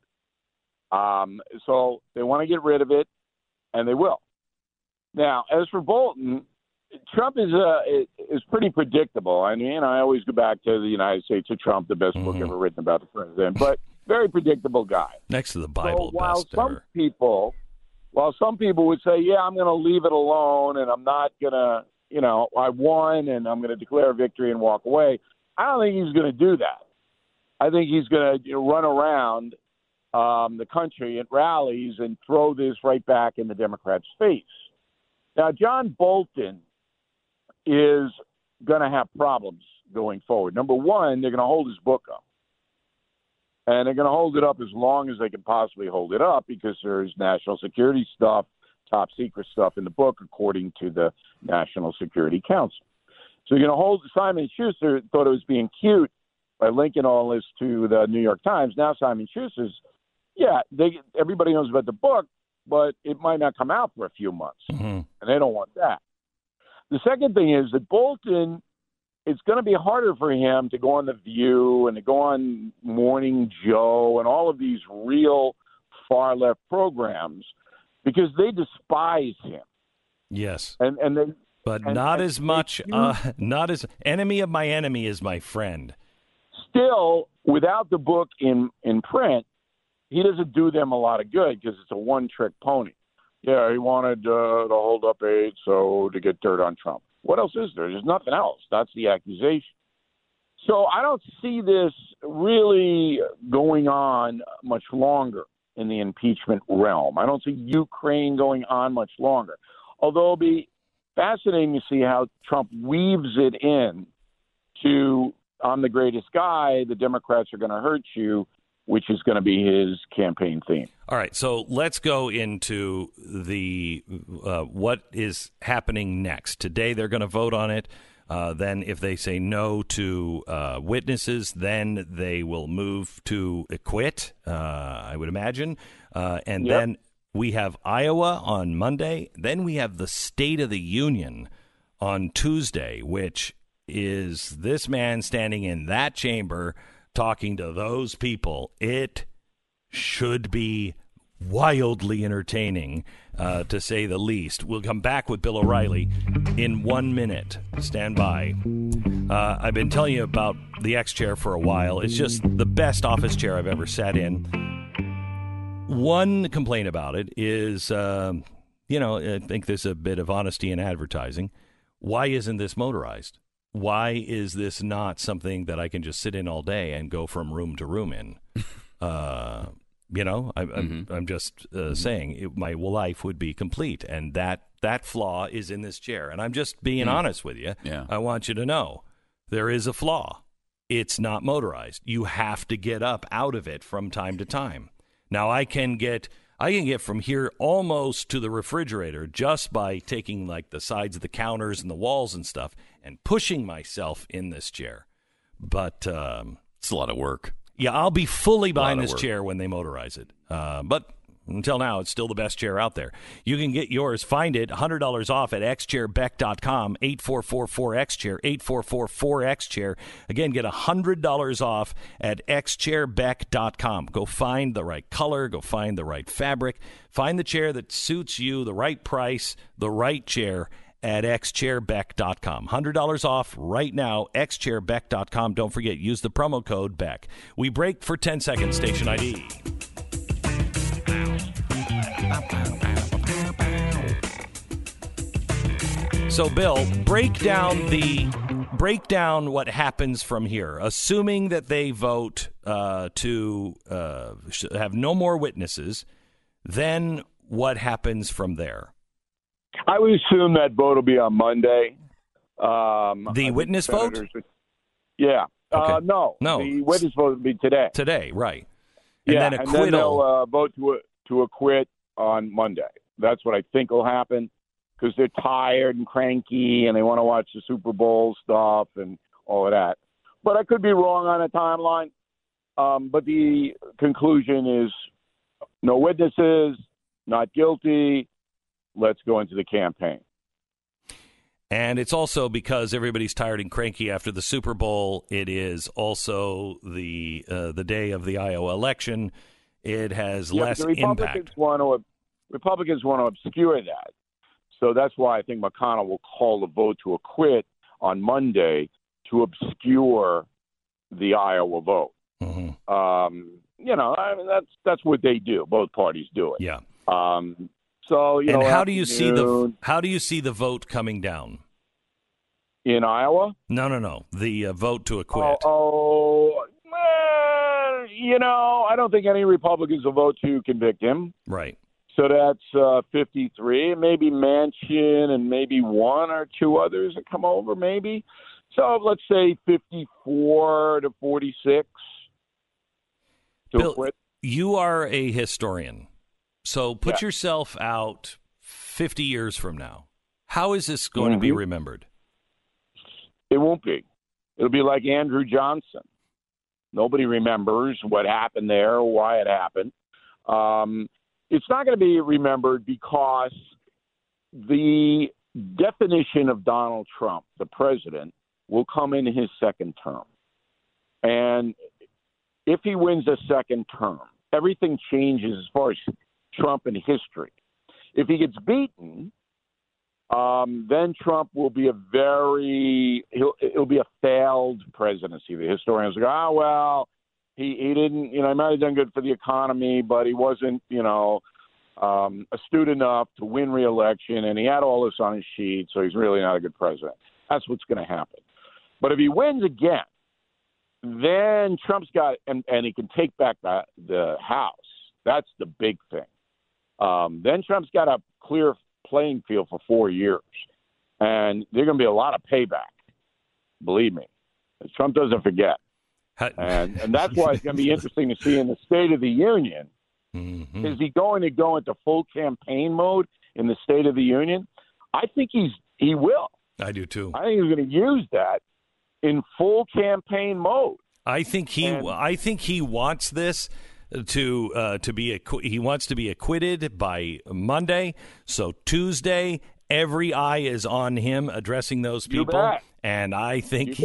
So they want to get rid of it, and they will. Now, as for Bolton, Trump is pretty predictable. I mean, I always go back to the United States of Trump, the best book ever written about the president, but very predictable guy. Next to the Bible, so while best some ever. people would say, yeah, I'm going to leave it alone and I'm not going to, I won and I'm going to declare victory and walk away, I don't think he's going to do that. I think he's going to run around the country at rallies and throw this right back in the Democrats' face. Now, John Bolton is going to have problems going forward. Number one, they're going to hold his book up. And they're going to hold it up as long as they can possibly hold it up because there's national security stuff, top secret stuff in the book, according to the National Security Council. So you're going to hold Simon Schuster thought it was being cute by linking all this to the New York Times. Now Simon Schuster's, everybody knows about the book, but it might not come out for a few months. And they don't want that. The second thing is that Bolton, it's going to be harder for him to go on The View and to go on Morning Joe and all of these real far-left programs because they despise him. Yes. But not as much, not as enemy of my enemy is my friend. Still, without the book in print, he doesn't do them a lot of good because it's a one-trick pony. Yeah, he wanted to hold up aid to get dirt on Trump. What else is there? There's nothing else. That's the accusation. So I don't see this really going on much longer in the impeachment realm. I don't see Ukraine going on much longer. Although it'll be fascinating to see how Trump weaves it in to, I'm the greatest guy, the Democrats are going to hurt you, which is going to be his campaign theme. All right, so let's go into the what is happening next. Today they're going to vote on it. Then if they say no to witnesses, then they will move to acquit, I would imagine. And then we have Iowa on Monday. Then we have the State of the Union on Tuesday, which is this man standing in that chamber talking to those people. It should be wildly entertaining, to say the least. We'll come back with Bill O'Reilly in 1 minute. Stand by. I've been telling you about the X chair for a while. It's just the best office chair I've ever sat in. One complaint about it is, I think there's a bit of honesty in advertising. Why isn't this motorized? Why is this not something that I can just sit in all day and go from room to room in? I'm just saying my life would be complete, and that flaw is in this chair. And I'm just being honest with you. Yeah. I want you to know there is a flaw. It's not motorized. You have to get up out of it from time to time. Now I can get from here almost to the refrigerator just by taking like the sides of the counters and the walls and stuff and pushing myself in this chair. But it's a lot of work. Yeah, I'll be fully behind this chair when they motorize it. But until now, it's still the best chair out there. You can get yours. Find it, $100 off at xchairbeck.com, 844-4XChair, 844-4XChair. Again, get $100 off at xchairbeck.com. Go find the right color. Go find the right fabric. Find the chair that suits you, the right price, the right chair at xchairbeck.com. $100 off right now, xchairbeck.com. Don't forget, use the promo code BECK. We break for 10 seconds, station ID. So, Bill, break down what happens from here. Assuming that they vote to have no more witnesses, then what happens from there? I would assume that vote will be on Monday. The witness vote? Yeah. Okay. No. The witness vote will be today. Today, right. And yeah, then acquittal. And then they'll vote to acquit on Monday. That's what I think will happen, because they're tired and cranky and they want to watch the Super Bowl stuff and all of that. But I could be wrong on a timeline. But the conclusion is no witnesses, not guilty. Let's go into the campaign. And it's also because everybody's tired and cranky after the Super Bowl. It is also the day of the Iowa election. It has less impact. Republicans want to obscure that. So that's why I think McConnell will call the vote to acquit on Monday to obscure the Iowa vote. Mm-hmm. That's what they do. Both parties do it. Yeah. So how do you see the vote coming down in Iowa? No. The vote to acquit. I don't think any Republicans will vote to convict him. Right. So that's 53. Maybe Manchin and maybe one or two others that come over. Maybe. So let's say 54 to 46 to Bill, acquit. You are a historian. So put yourself out 50 years from now. How is this going to be remembered? It won't be. It'll be like Andrew Johnson. Nobody remembers what happened there or why it happened. It's not going to be remembered because the definition of Donald Trump, the president, will come in his second term. And if he wins a second term, everything changes as far as Trump in history. If he gets beaten, then Trump will be it'll be a failed presidency. The historians go, he didn't, he might have done good for the economy, but he wasn't, astute enough to win re-election, and he had all this on his sheet, so he's really not a good president. That's what's going to happen. But if he wins again, then Trump's got, and he can take back the House. That's the big thing. Then Trump's got a clear playing field for 4 years, and there's going to be a lot of payback. Believe me, Trump doesn't forget. And that's why it's going to be interesting to see in the State of the Union. Mm-hmm. Is he going to go into full campaign mode in the State of the Union? I think he will. I do too. I think he's going to use that in full campaign mode. I think he wants this to be he wants to be acquitted by Monday. So Tuesday, every eye is on him addressing those people, and I think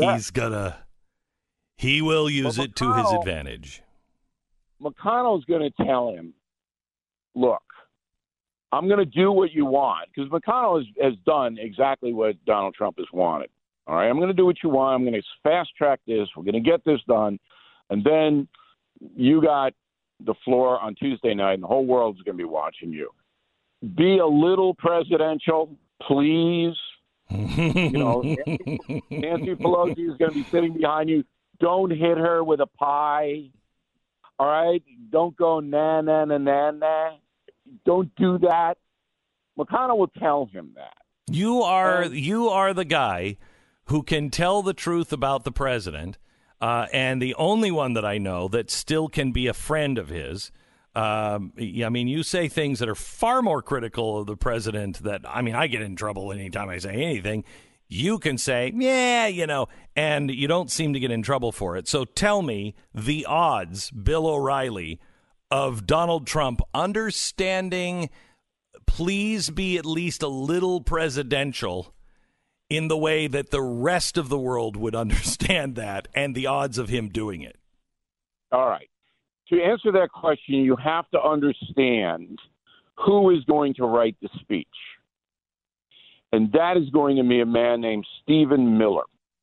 he will use it to his advantage. McConnell's going to tell him, look, I'm going to do what you want, because McConnell has done exactly what Donald Trump has wanted. All right, I'm going to do what you want. I'm going to fast track this. We're going to get this done. And then you got the floor on Tuesday night, and the whole world's going to be watching you. Be a little presidential, please. Nancy Pelosi is going to be sitting behind you. Don't hit her with a pie. All right? Don't go na, na, na, na, na. Don't do that. McConnell will tell him that. You are the guy who can tell the truth about the president, and the only one that I know that still can be a friend of his. I mean, you say things that are far more critical of the president I get in trouble anytime I say anything. You can say, and you don't seem to get in trouble for it. So tell me the odds, Bill O'Reilly, of Donald Trump understanding, please be at least a little presidential in the way that the rest of the world would understand that, and the odds of him doing it. All right. To answer that question, you have to understand who is going to write the speech. And that is going to be a man named Stephen Miller.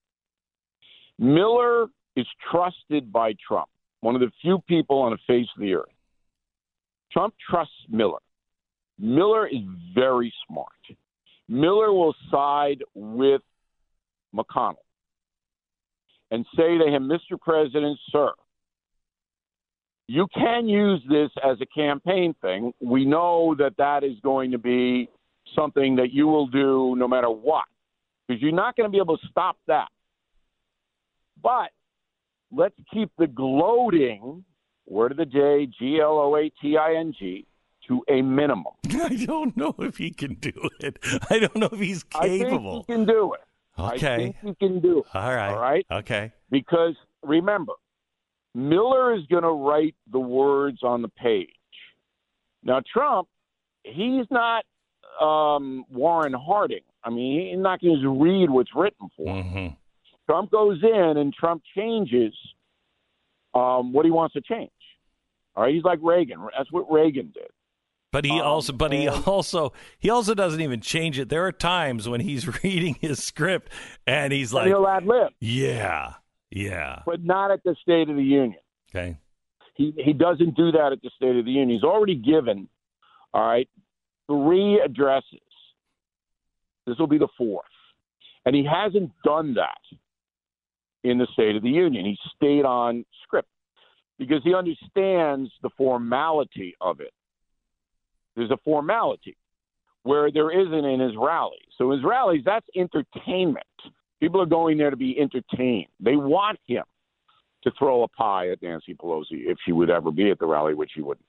Miller is trusted by Trump, one of the few people on the face of the earth. Trump trusts Miller. Miller is very smart. Miller will side with McConnell and say to him, Mr. President, sir, you can use this as a campaign thing. We know that is going to be something that you will do no matter what, because you're not going to be able to stop that. But let's keep the gloating, word of the day, gloating, to a minimum. I don't know if he can do it. I don't know if he's capable. I think he can do it. Okay. I think he can do it. All right. All right? Okay. Because, remember, Miller is going to write the words on the page. Now, Trump, he's not Warren Harding. I mean, he's not going to read what's written for him. Mm-hmm. Trump goes in and Trump changes what he wants to change. All right, he's like Reagan. That's what Reagan did. But he also doesn't even change it. There are times when he's reading his script and he's like, he'll ad lib. Yeah. But not at the State of the Union. Okay. He doesn't do that at the State of the Union. He's already given, all right, 3 addresses. This will be the 4th. And he hasn't done that in the State of the Union. He stayed on script because he understands the formality of it. There's a formality where there isn't in his rallies. So his rallies, that's entertainment. People are going there to be entertained. They want him to throw a pie at Nancy Pelosi if she would ever be at the rally, which he wouldn't.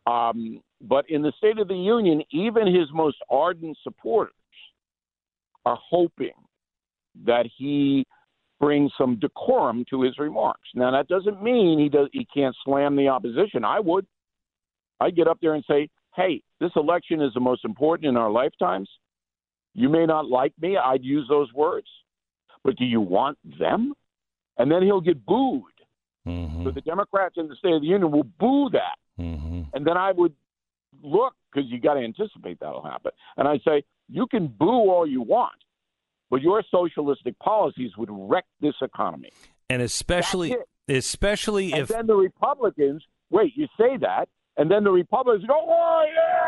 But in the State of the Union, even his most ardent supporters are hoping that he brings some decorum to his remarks. Now, that doesn't mean he can't slam the opposition. I would. I'd get up there and say, hey, this election is the most important in our lifetimes. You may not like me. I'd use those words. But do you want them? And then he'll get booed. Mm-hmm. So the Democrats in the State of the Union will boo that. Mm-hmm. And then I would look, because you got to anticipate that'll happen. And I'd say, you can boo all you want, but your socialistic policies would wreck this economy. And especially if then the Republicans, wait, you say that, and then the Republicans go, oh,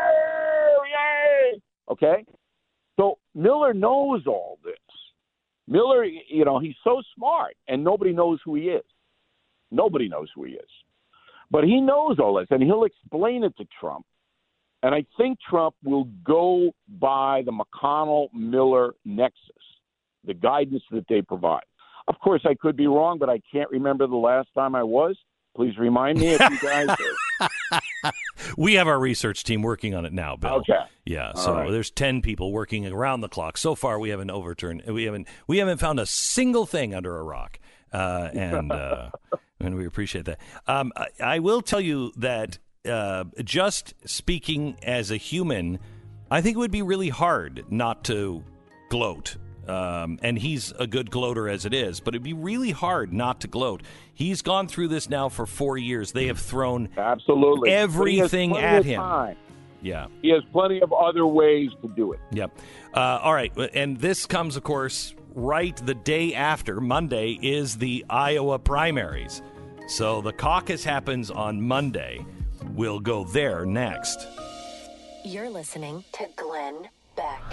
yay, yay. Okay? So Miller knows all this. Miller, he's so smart, and nobody knows who he is. Nobody knows who he is. But he knows all this, and he'll explain it to Trump. And I think Trump will go by the McConnell-Miller nexus, the guidance that they provide. Of course, I could be wrong, but I can't remember the last time I was. Please remind me if you guys are. We have our research team working on it now, Bill. Okay. Yeah, so right. There's 10 people working around the clock. So far, we haven't we haven't found a single thing under a rock, and we appreciate that. I will tell you that just speaking as a human, I think it would be really hard not to gloat. And he's a good gloater as it is, but it'd be really hard not to gloat. He's gone through this now for 4 years. They have thrown absolutely everything at him. Time. Yeah. He has plenty of other ways to do it. Yep. All right. And this comes, of course, right the day after. Monday is the Iowa primaries. So the caucus happens on Monday. We'll go there next. You're listening to Glenn Beck.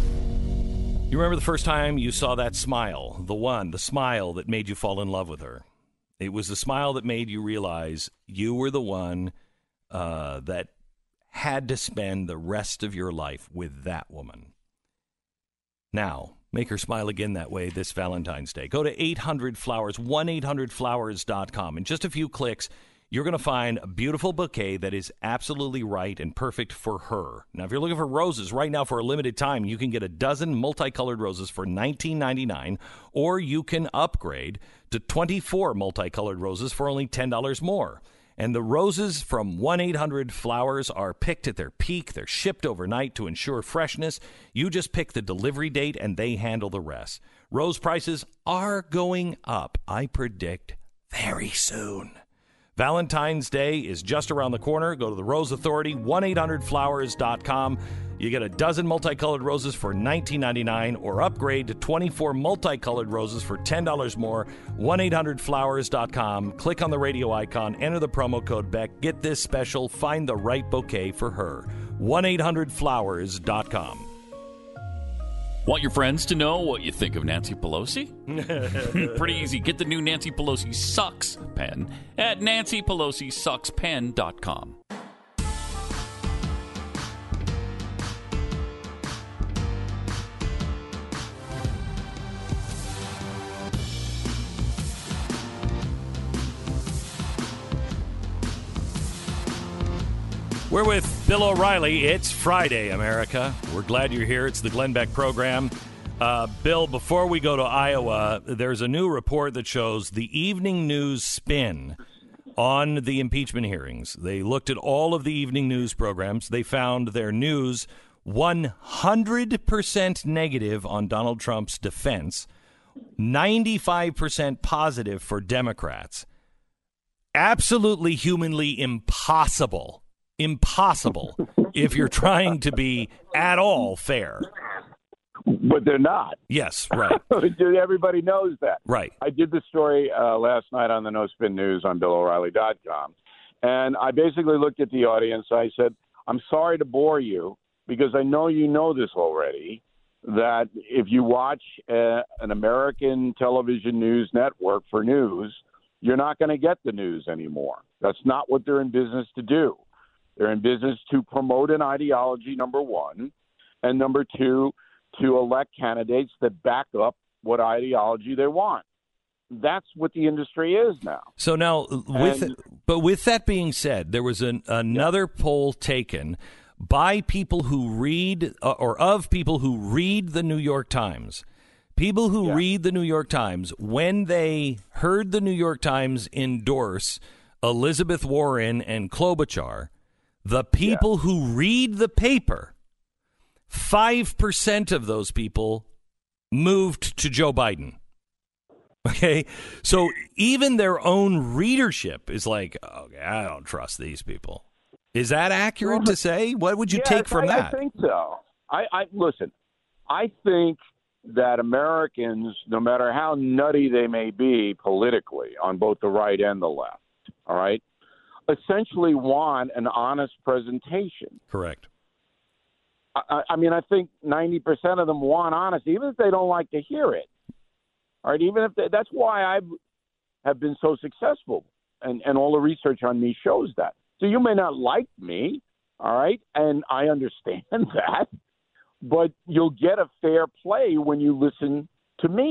You remember the first time you saw that smile, the smile that made you fall in love with her? It was the smile that made you realize you were the one that had to spend the rest of your life with that woman. Now, make her smile again that way this Valentine's Day. Go to 800-FLOWERS, 1-800-FLOWERS.com. In just a few clicks, you're going to find a beautiful bouquet that is absolutely right and perfect for her. Now, if you're looking for roses right now for a limited time, you can get a dozen multicolored roses for $19.99, or you can upgrade to 24 multicolored roses for only $10 more. And the roses from 1-800-FLOWERS are picked at their peak. They're shipped overnight to ensure freshness. You just pick the delivery date, and they handle the rest. Rose prices are going up, I predict, very soon. Valentine's Day is just around the corner. Go to the Rose Authority, 1-800-FLOWERS.com. You get a dozen multicolored roses for $19.99, or upgrade to 24 multicolored roses for $10 more. 1-800-FLOWERS.com. Click on the radio icon, enter the promo code Beck. Get this special. Find the right bouquet for her. 1-800-FLOWERS.com. Want your friends to know what you think of Nancy Pelosi? Pretty easy. Get the new Nancy Pelosi Sucks pen at nancypelosisuckspen.com. We're with Bill O'Reilly. It's Friday, America. We're glad you're here. It's the Glenn Beck program. Bill, before we go to Iowa, there's a new report that shows the evening news spin on the impeachment hearings. They looked at all of the evening news programs. They found their news 100% negative on Donald Trump's defense, 95% positive for Democrats. Absolutely humanly impossible if you're trying to be at all fair. But they're not. Yes, right. Everybody knows that. Right. I did the story last night on the No Spin News on BillO'Reilly.com, and I basically looked at the audience. I said, I'm sorry to bore you, because I know you know this already, that if you watch an American television news network for news, you're not going to get the news anymore. That's not what they're in business to do. They're in business to promote an ideology, number one, and number two, to elect candidates that back up what ideology they want. That's what the industry is now. So now, with that being said, there was another poll taken by people who read, or of people who read the New York Times. People who read the New York Times, when they heard the New York Times endorse Elizabeth Warren and Klobuchar, the people who read the paper, 5% of those people moved to Joe Biden. Okay? So even their own readership is like, okay, I don't trust these people. Is that accurate to say? What would you take from that? I think so. Listen, I think that Americans, no matter how nutty they may be politically on both the right and the left, all right, essentially want an honest presentation. Correct. I mean, I think 90% of them want honesty, even if they don't like to hear it. All right, even if that's why I have been so successful, and all the research on me shows that. So you may not like me, all right, and I understand that, but you'll get a fair play when you listen to me.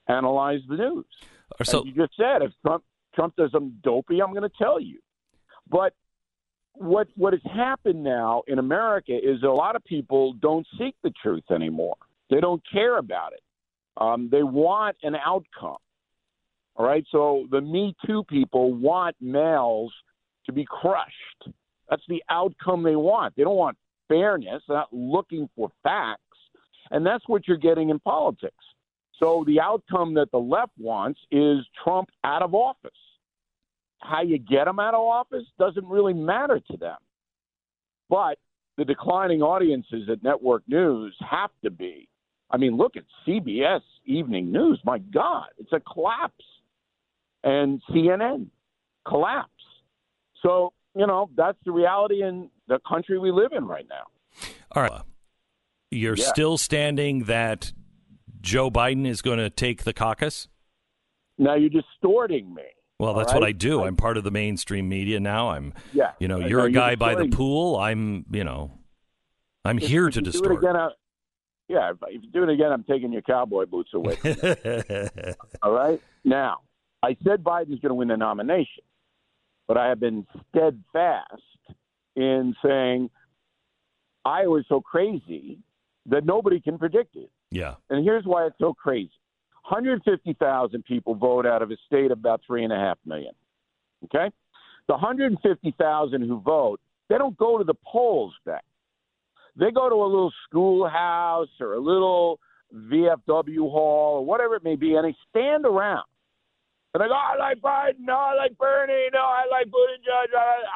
analyze the news. So As you just said, if Trump does something dopey, I'm going to tell you. But what has happened now in America is a lot of people don't seek the truth anymore. They don't care about it. They want an outcome. All right, so the Me Too people want males to be crushed. That's the outcome they want. They don't want fairness. They're not looking for facts. And that's what you're getting in politics. So the outcome that the left wants is Trump out of office. How you get him out of office doesn't really matter to them. But the declining audiences at network news have to be. I mean, look at CBS Evening News. My God, it's a collapse. And CNN collapse. So, that's the reality in the country we live in right now. All right. You're still standing that Joe Biden is going to take the caucus? Now you're distorting me. Well, that's what I do. I'm part of the mainstream media now. You're a guy by the pool. I'm here to distort. If you do it again, I'm taking your cowboy boots away from you. All right? Now, I said Biden's going to win the nomination, but I have been steadfast in saying Iowa's so crazy that nobody can predict it. Yeah. And here's why it's so crazy. 150,000 people vote out of a state of about 3.5 million. Okay? The 150,000 who vote, they don't go to the polls, Beck. They go to a little schoolhouse or a little VFW hall or whatever it may be, and they stand around. And they go, I like Biden, no, I like Bernie, no, I like Buttigieg.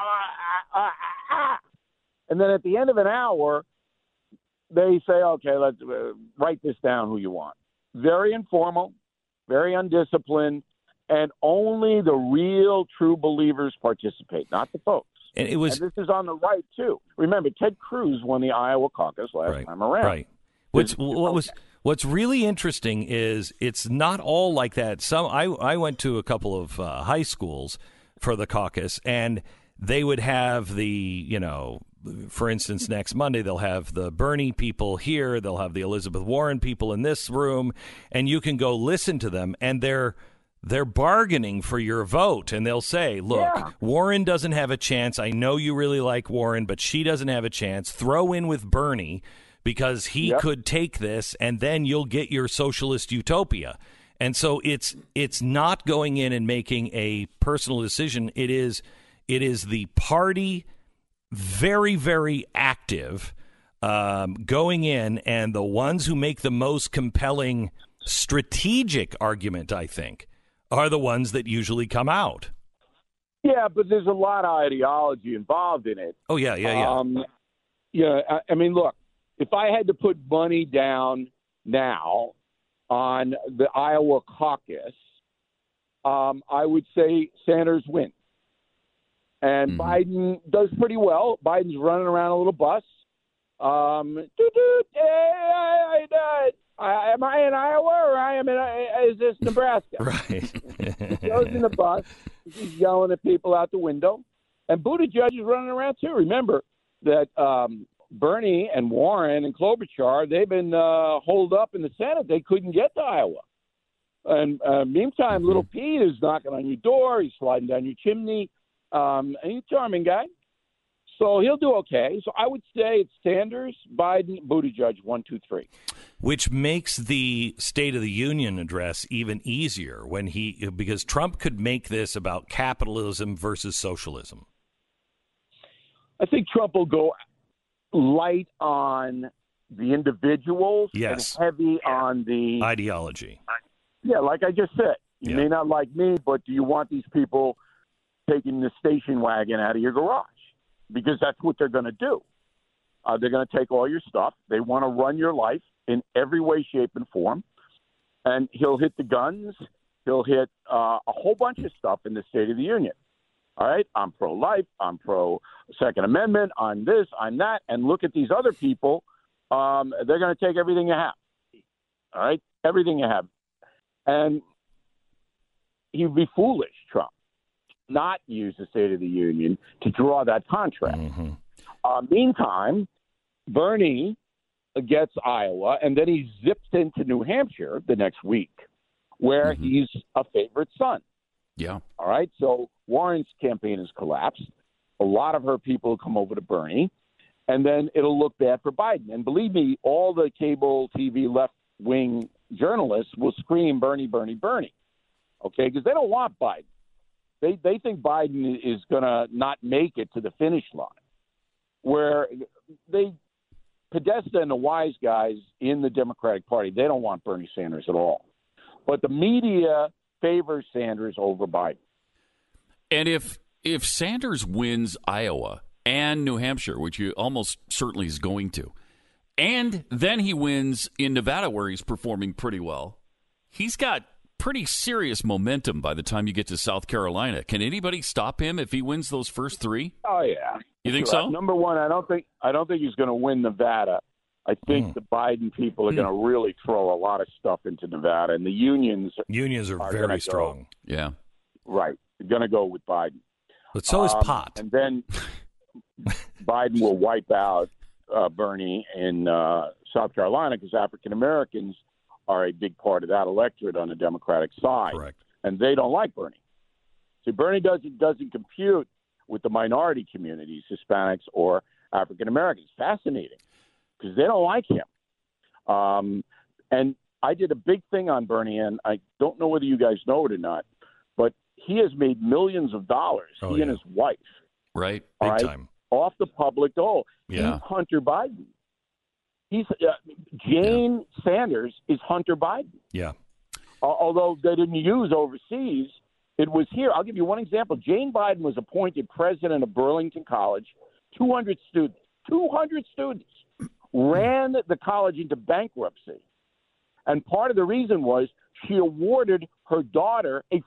And then at the end of an hour, they say, okay, let's write this down who you want. Very informal, very undisciplined, and only the real true believers participate, not the folks. And this is on the right, too. Remember, Ted Cruz won the Iowa caucus last time around. Right. What's really interesting is it's not all like that. I went to a couple of high schools for the caucus, and they would have for instance, next Monday, they'll have the Bernie people here. They'll have the Elizabeth Warren people in this room, and you can go listen to them, and they're bargaining for your vote, and they'll say, look, Warren doesn't have a chance. I know you really like Warren, but she doesn't have a chance. Throw in with Bernie because he could take this, and then you'll get your socialist utopia. And so it's not going in and making a personal decision. It is the party very, very active going in, and the ones who make the most compelling strategic argument, I think, are the ones that usually come out. Yeah, but there's a lot of ideology involved in it. Oh, yeah. I mean, look, if I had to put money down now on the Iowa caucus, I would say Sanders wins. And Biden does pretty well. Biden's running around a little bus. Am I in Iowa or is this Nebraska? Right. He goes in the bus. He's yelling at people out the window. And Buttigieg is running around too. Remember that Bernie and Warren and Klobuchar, they've been holed up in the Senate. They couldn't get to Iowa. And meantime, little Pete is knocking on your door. He's sliding down your chimney. And he's a charming guy. So he'll do okay. So I would say it's Sanders, Biden, Buttigieg, 1, 2, 3. Which makes the State of the Union address even easier because Trump could make this about capitalism versus socialism. I think Trump will go light on the individuals and heavy on the ideology. Yeah, like I just said, you may not like me, but do you want these people taking the station wagon out of your garage? Because that's what they're going to do. They're going to take all your stuff. They want to run your life in every way, shape, and form. And he'll hit the guns. He'll hit a whole bunch of stuff in the State of the Union. All right? I'm pro-life. I'm pro-Second Amendment. I'm this. I'm that. And look at these other people. They're going to take everything you have. All right? Everything you have. And he'd be foolish, Trump, not use the State of the Union to draw that contract. Meantime, Bernie gets Iowa, and then he zips into New Hampshire the next week. where he's a favorite son. Yeah. All right. So Warren's campaign has collapsed. A lot of her people will come over to Bernie, and then it'll look bad for Biden. And believe me, all the cable TV left-wing journalists will scream Bernie, Bernie, Bernie. Okay, because they don't want Biden. They think Biden is going to not make it to the finish line. Where Podesta and the wise guys in the Democratic Party, they don't want Bernie Sanders at all. But the media favors Sanders over Biden. And if Sanders wins Iowa and New Hampshire, which he almost certainly is going to, and then he wins in Nevada where he's performing pretty well, he's got pretty serious momentum by the time you get to South Carolina. Can anybody stop him if he wins those first three? Oh, yeah. You think so? Number one, I don't think he's going to win Nevada. I think the Biden people are going to really throw a lot of stuff into Nevada, and the unions are very strong. Yeah, right. They're going to go with Biden, but so is pot. And then Biden will wipe out Bernie in South Carolina because African Americans are a big part of that electorate on the Democratic side. Correct. And they don't like Bernie. See, Bernie doesn't compute with the minority communities, Hispanics or African Americans. Fascinating, because they don't like him. And I did a big thing on Bernie, and I don't know whether you guys know it or not, but he has made millions of dollars, he and his wife. Right. Big time. Off the public dole. Yeah. He's Hunter Biden. He's Jane Sanders is Hunter Biden. Yeah. Although they didn't use overseas, it was here. I'll give you one example. Jane Biden was appointed president of Burlington College. 200 students ran the college into bankruptcy. And part of the reason was she awarded her daughter a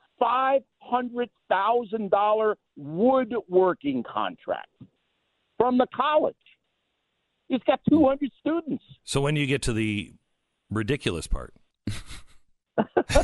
$500,000 woodworking contract from the college. He's got 200 students. So when you get to the ridiculous part. Here's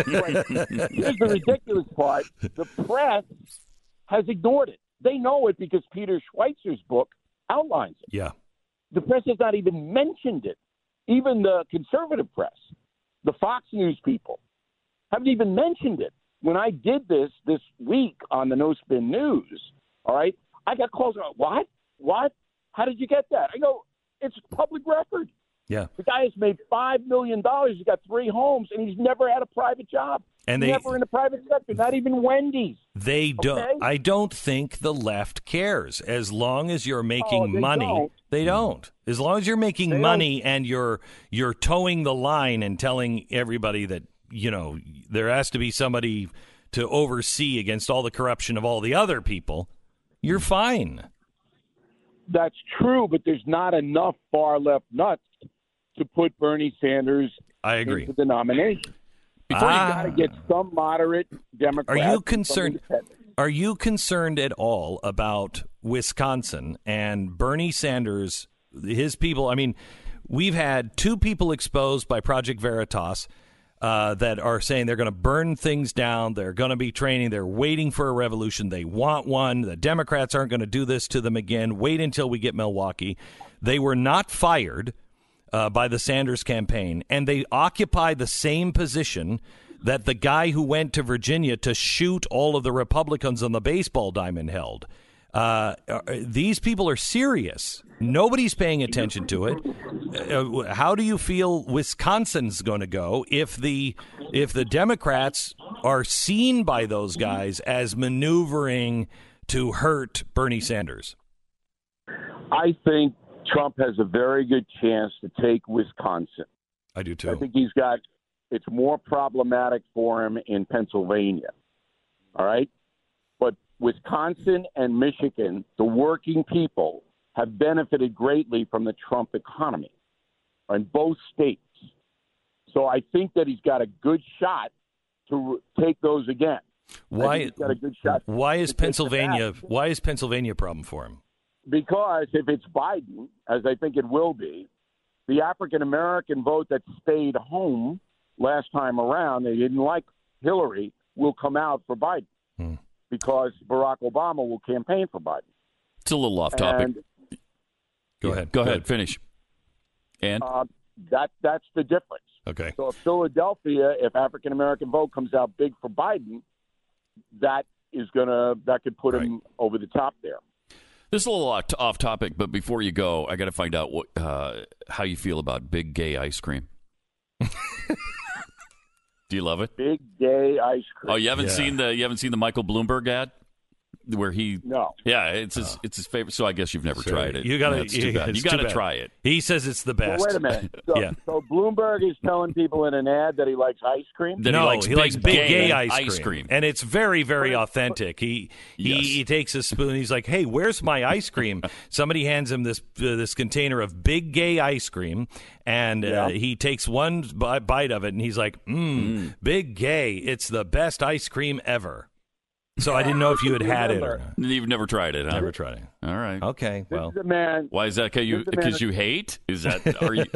the ridiculous part. The press has ignored it. They know it because Peter Schweizer's book outlines it. Yeah. The press has not even mentioned it. Even the conservative press, the Fox News people, haven't even mentioned it. When I did this week on the No Spin News, all right, I got calls about, what? How did you get that? I go, it's public record. Yeah. The guy has made $5 million. He's got 3 homes, and he's never had a private job. And never in the private sector, not even Wendy's. They don't. Okay? I don't think the left cares. As long as you're making money, don't. they don't. As long as you're making money and you're towing the line and telling everybody that, there has to be somebody to oversee against all the corruption of all the other people, you're fine. That's true, but there's not enough far-left nuts to put Bernie Sanders into the nomination. Before you got to get some moderate Democrats. Are you concerned at all about Wisconsin and Bernie Sanders, his people? I mean, we've had 2 people exposed by Project Veritas that are saying they're going to burn things down. They're going to be training. They're waiting for a revolution. They want one. The Democrats aren't going to do this to them again. Wait until we get Milwaukee. They were not fired by the Sanders campaign, and they occupy the same position that the guy who went to Virginia to shoot all of the Republicans on the baseball diamond held. These people are serious. Nobody's paying attention to it. How do you feel Wisconsin's going to go if the Democrats are seen by those guys as maneuvering to hurt Bernie Sanders? I think Trump has a very good chance to take Wisconsin. I do too. I think it's more problematic for him in Pennsylvania. All right? But Wisconsin and Michigan, the working people, have benefited greatly from the Trump economy in both states. So I think that he's got a good shot to take those again. Why? He's got a good shot. Why is Pennsylvania a problem for him? Because if it's Biden, as I think it will be, the African-American vote that stayed home last time around, they didn't like Hillary, will come out for Biden because Barack Obama will campaign for Biden. It's a little off topic. Go ahead. Go ahead. Finish. And? That's the difference. Okay. So if Philadelphia, if African American vote comes out big for Biden, that could put him over the top there. This is a little off topic, but before you go, I got to find out how you feel about big gay ice cream. Do you love it? Big gay ice cream. Oh, you haven't seen the Michael Bloomberg ad where he? No. Yeah, it's his favorite. So I guess you've never tried it. You got to try it. He says it's the best. Well, wait a minute. So Bloomberg is telling people in an ad that he likes ice cream? He likes big gay ice cream. And it's very, very authentic. He takes a spoon. He's like, hey, where's my ice cream? Somebody hands him this container of big gay ice cream, and he takes one bite of it, and he's like, big gay. It's the best ice cream ever. So I didn't know if you had it or not. You've never tried it, huh? Never tried it. All right. Okay. Well, this is a man. Why is that? Because you hate? Is that? Are you?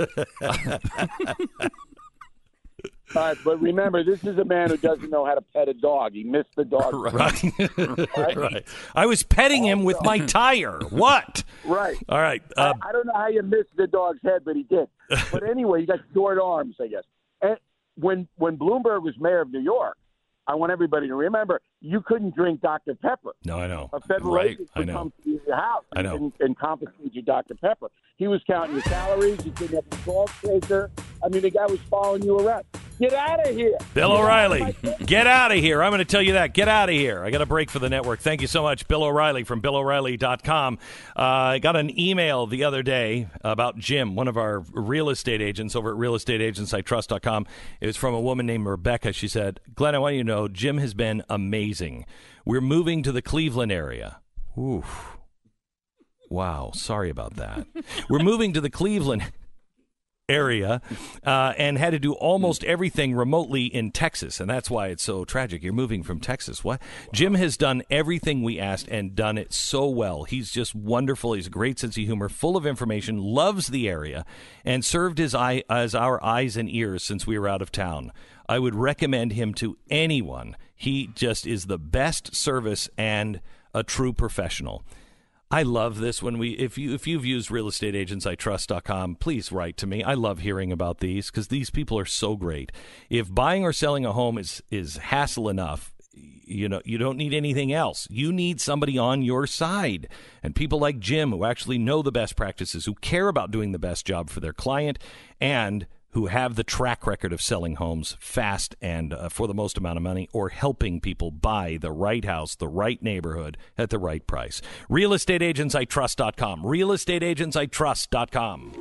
All right, but remember, this is a man who doesn't know how to pet a dog. He missed the dog. Right. I was petting him with my tire. What? Right. All right. I don't know how you missed the dog's head, but he did. But anyway, you got short arms, I guess. And when Bloomberg was mayor of New York, I want everybody to remember, you couldn't drink Dr. Pepper. No, I know. A federal agent would come to your house and confiscate your Dr. Pepper. He was counting your calories. He didn't have a salt shaker. I mean, the guy was following you around. Get out of here. Bill O'Reilly, get out of here. I'm going to tell you that. Get out of here. I got a break for the network. Thank you so much, Bill O'Reilly from BillO'Reilly.com. I got an email the other day about Jim, one of our real estate agents over at realestateagentsitrust.com. It was from a woman named Rebecca. She said, Glenn, I want you to know Jim has been amazing. We're moving to the Cleveland area. Oof. Wow. Sorry about that. We're moving to the Cleveland area and had to do almost everything remotely in Texas, and that's why it's so tragic. You're moving from Texas. What? Jim has done everything we asked and done it so well. He's just wonderful. He's a great sense of humor, full of information, loves the area, and served as our eyes and ears since we were out of town. I would recommend him to anyone. He just is the best service and a true professional. I love this when if you've used realestateagentsitrust.com, please write to me. I love hearing about these because these people are so great. If buying or selling a home is hassle enough, you don't need anything else. You need somebody on your side. And people like Jim who actually know the best practices, who care about doing the best job for their client, and who have the track record of selling homes fast and for the most amount of money, or helping people buy the right house, the right neighborhood at the right price. RealestateAgentsITrust.com. RealestateAgentsITrust.com.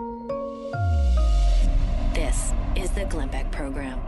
This is the Glenn Beck Program.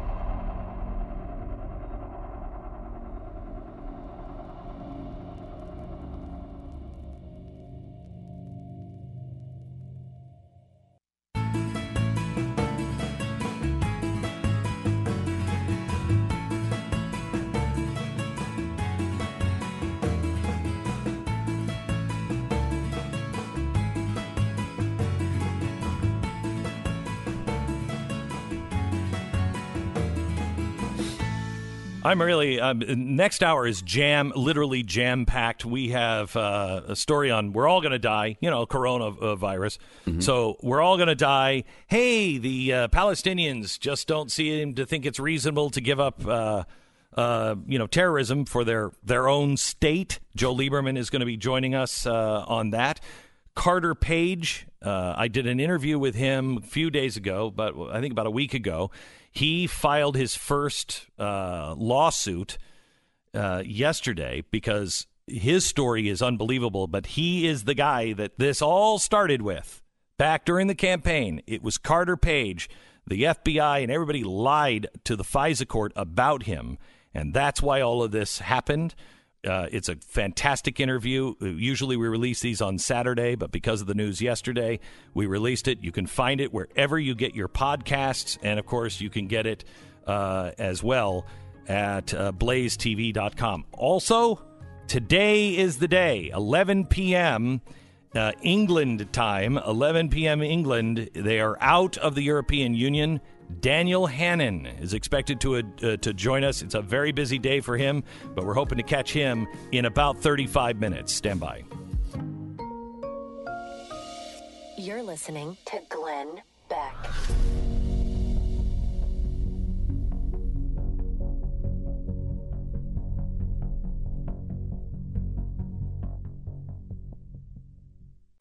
I'm really next hour is literally jam-packed. We have a story on we're all going to die, coronavirus. Mm-hmm. So we're all going to die. Hey, the Palestinians just don't seem to think it's reasonable to give up terrorism for their own state. Joe Lieberman is going to be joining us on that. Carter Page, I did an interview with him a few days ago, but I think about a week ago. He filed his first lawsuit yesterday because his story is unbelievable, but he is the guy that this all started with. Back during the campaign, it was Carter Page. The FBI and everybody lied to the FISA court about him, and that's why all of this happened. It's a fantastic interview. Usually we release these on Saturday, but because of the news yesterday, we released it. You can find it wherever you get your podcasts, and, of course, you can get it as well at blazetv.com. Also, today is the day, 11 p.m. England time, 11 p.m. England. They are out of the European Union. Daniel Hannan is expected to join us. It's a very busy day for him, but we're hoping to catch him in about 35 minutes. Stand by. You're listening to Glenn Beck.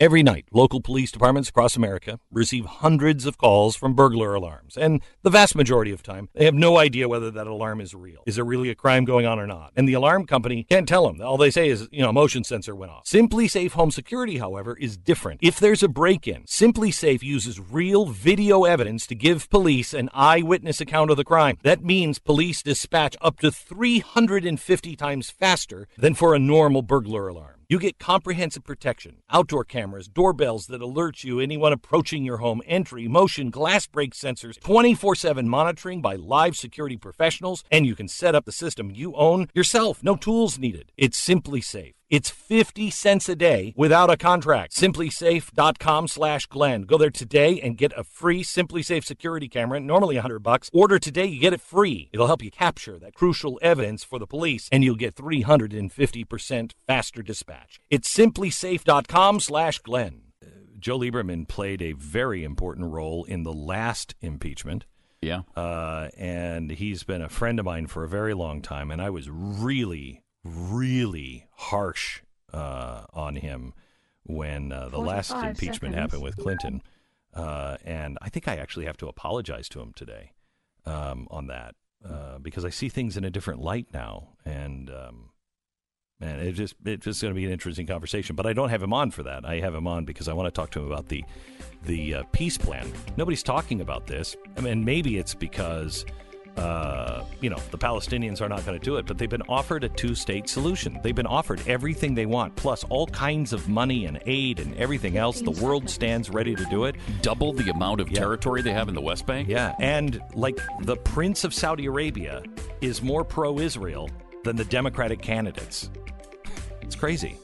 Every night, local police departments across America receive hundreds of calls from burglar alarms, and the vast majority of time, they have no idea whether that alarm is real. Is there really a crime going on or not? And the alarm company can't tell them. All they say is, a motion sensor went off. Simply Safe Home Security, however, is different. If there's a break-in, Simply Safe uses real video evidence to give police an eyewitness account of the crime. That means police dispatch up to 350 times faster than for a normal burglar alarm. You get comprehensive protection, outdoor cameras, doorbells that alert you anyone approaching your home, entry, motion, glass break sensors, 24/7 monitoring by live security professionals, and you can set up the system you own yourself. No tools needed. It's Simply Safe. It's 50 cents a day without a contract. SimplySafe.com/Glenn. Go there today and get a free Simply Safe security camera, normally $100. Order today, you get it free. It'll help you capture that crucial evidence for the police, and you'll get 350% faster dispatch. It's SimplySafe.com/Glenn. Joe Lieberman played a very important role in the last impeachment. Yeah. And he's been a friend of mine for a very long time, and I was really harsh on him when the last impeachment happened with Clinton. And I think I actually have to apologize to him today on that because I see things in a different light now. And man, it's just going to be an interesting conversation. But I don't have him on for that. I have him on because I want to talk to him about the peace plan. Nobody's talking about this. I mean, maybe it's because the Palestinians are not going to do it, but they've been offered a two-state solution. They've been offered everything they want, plus all kinds of money and aid and everything else. The world stands ready to do it. Double the amount of territory they have in the West Bank? Yeah, and like the Prince of Saudi Arabia is more pro-Israel than the Democratic candidates. It's crazy.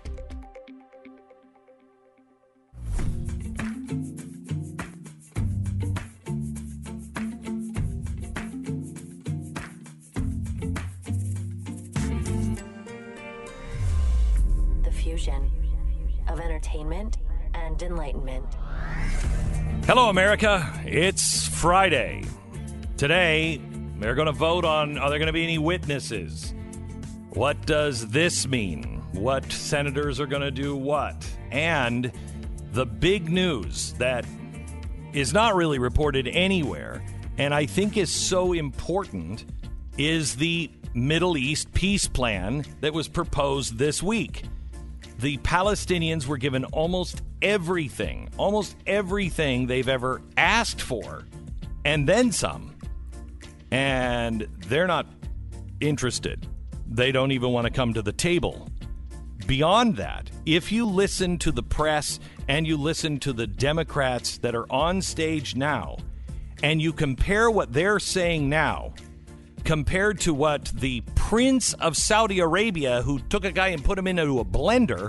Of entertainment and enlightenment. Hello, America. It's Friday. Today, they're going to vote on, are there going to be any witnesses? What does this mean? What senators are going to do what? And the big news that is not really reported anywhere, and I think is so important, is the Middle East peace plan that was proposed this week. The Palestinians were given almost everything they've ever asked for, and then some. And they're not interested. They don't even want to come to the table. Beyond that, if you listen to the press and you listen to the Democrats that are on stage now, and you compare what they're saying now compared to what the Prince of Saudi Arabia, who took a guy and put him into a blender,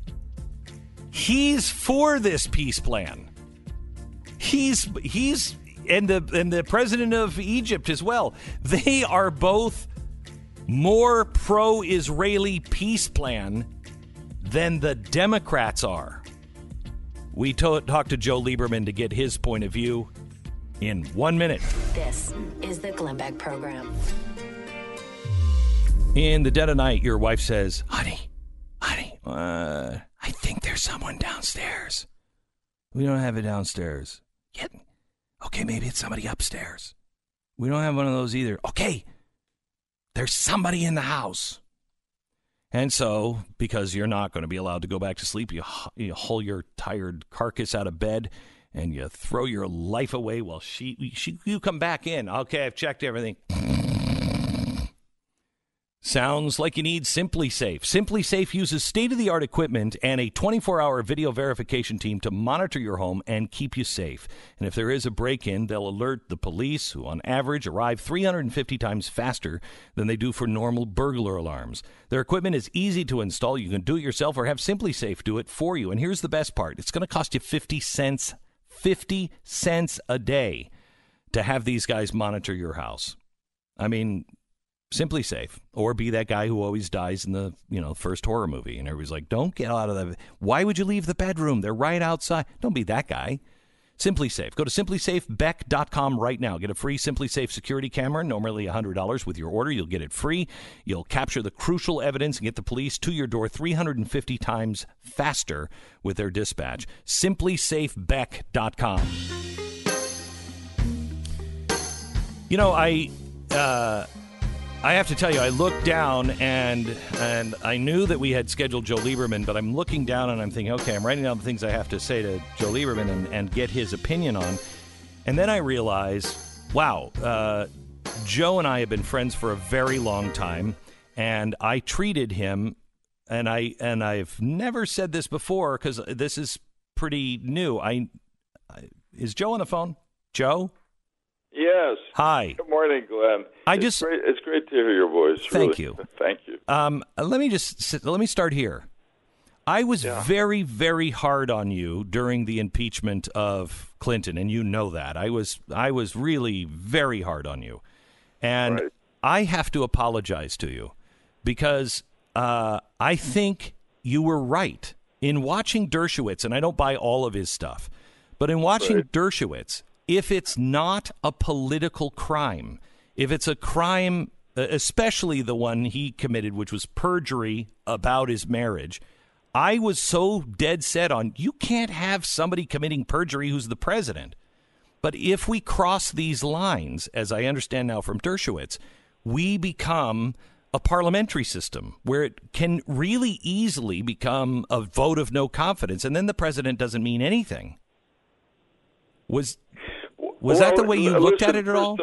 he's for this peace plan. He's and the president of Egypt as well. They are both more pro-Israeli peace plan than the Democrats are. We talked to Joe Lieberman to get his point of view in 1 minute. This is the Glenn Beck Program. In the dead of night, your wife says, honey, I think there's someone downstairs. We don't have it downstairs. Yet. Okay, maybe it's somebody upstairs. We don't have one of those either. Okay, there's somebody in the house. And so, because you're not going to be allowed to go back to sleep, you haul your tired carcass out of bed and you throw your life away while you come back in. Okay, I've checked everything. Sounds like you need Simply Safe. Simply Safe uses state-of-the-art equipment and a 24-hour video verification team to monitor your home and keep you safe. And if there is a break-in, they'll alert the police, who on average arrive 350 times faster than they do for normal burglar alarms. Their equipment is easy to install. You can do it yourself or have Simply Safe do it for you. And here's the best part. It's going to cost you 50 cents a day to have these guys monitor your house. I mean, Simply Safe, or be that guy who always dies in the first horror movie, and everybody's like, "Don't get out of that. Why would you leave the bedroom? They're right outside." Don't be that guy. Simply Safe. Go to simplysafebeck.com right now. Get a free Simply Safe security camera, normally $100 with your order. You'll get it free. You'll capture the crucial evidence and get the police to your door 350 times faster with their dispatch. simplysafebeck.com. You know, I have to tell you, I looked down and I knew that we had scheduled Joe Lieberman, but I'm looking down and I'm thinking, okay, I'm writing down the things I have to say to Joe Lieberman and get his opinion on. And then I realized, wow, Joe and I have been friends for a very long time, and I treated him, and I've never said this before because this is pretty new. Is Joe on the phone? Joe? Yes. Hi. Good morning, Glenn. It's great to hear your voice. Thank really. you. Thank you. Let me start here. I was very, very hard on you during the impeachment of Clinton, and you know that. I was really very hard on you. And Right. I have to apologize to you because I think you were right. In watching Dershowitz, and I don't buy all of his stuff, but in watching Right. Dershowitz, if it's not a political crime, if it's a crime, especially the one he committed, which was perjury about his marriage, I was so dead set on you can't have somebody committing perjury who's the president. But if we cross these lines, as I understand now from Dershowitz, we become a parliamentary system where it can really easily become a vote of no confidence, and then the president doesn't mean anything. Was that the way you looked at it at all?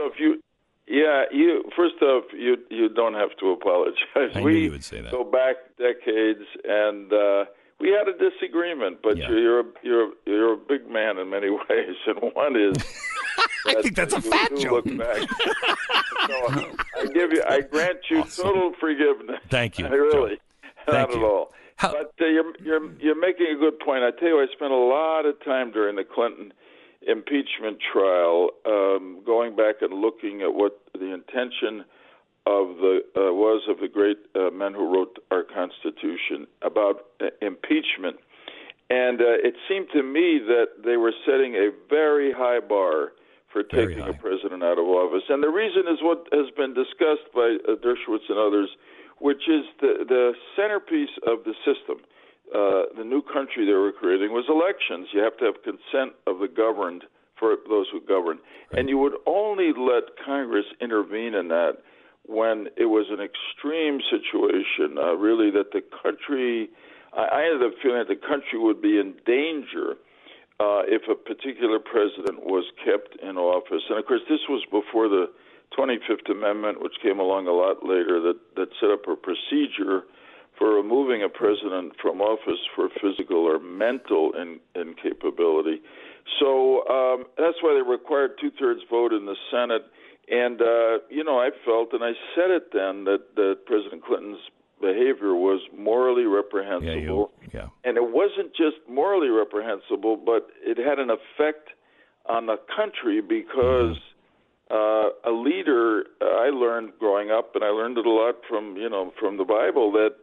First off, you don't have to apologize. I knew you would say that. Go back decades, and we had a disagreement. But Yeah. you're a big man in many ways, and one is I think that's a fat you joke. look back. So I grant you total forgiveness. Thank you, I really, Joe. Thank not you. at all. How- But you're making a good point. I tell you, I spent a lot of time during the Clinton impeachment trial, going back and looking at what the intention of the great men who wrote our Constitution about impeachment, and it seemed to me that they were setting a very high bar for Very taking high. a president out of office, and the reason is what has been discussed by Dershowitz and others, which is the centerpiece of the system. The new country they were creating was elections. You have to have consent of the governed for those who govern. Right. And you would only let Congress intervene in that when it was an extreme situation, really, that the country, I ended up feeling that the country would be in danger if a particular president was kept in office. And, of course, this was before the 25th Amendment, which came along a lot later, that set up a procedure for removing a president from office for physical or mental incapability. So that's why they required two-thirds vote in the Senate. And, I felt, and I said it then, that President Clinton's behavior was morally reprehensible. Yeah. And it wasn't just morally reprehensible, but it had an effect on the country because a leader, I learned growing up, and I learned it a lot from the Bible, that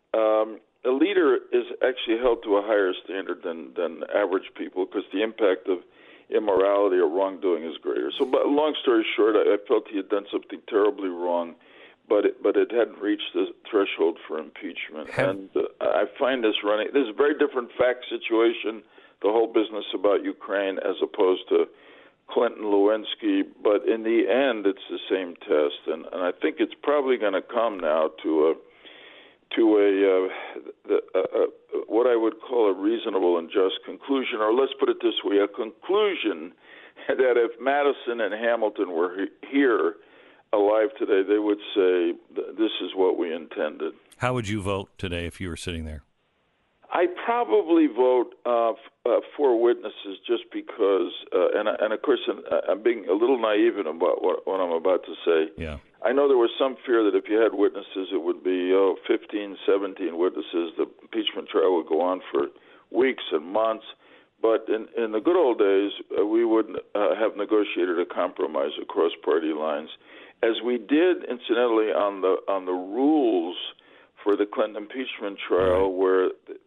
a leader is actually held to a higher standard than average people because the impact of immorality or wrongdoing is greater. So, but long story short, I felt he had done something terribly wrong, but it hadn't reached the threshold for impeachment. And I find this is a very different fact situation, the whole business about Ukraine as opposed to Clinton, Lewinsky, but in the end, it's the same test, and I think it's probably going to come now to what I would call a reasonable and just conclusion, or let's put it this way, a conclusion that if Madison and Hamilton were here alive today, they would say this is what we intended. How would you vote today if you were sitting there? I'd probably vote for witnesses just because, and of course, I'm being a little naive about what I'm about to say. Yeah. I know there was some fear that if you had witnesses, it would be 15, 17 witnesses. The impeachment trial would go on for weeks and months. But in the good old days, we would have negotiated a compromise across party lines, as we did, incidentally, on the rules for the Clinton impeachment trial, where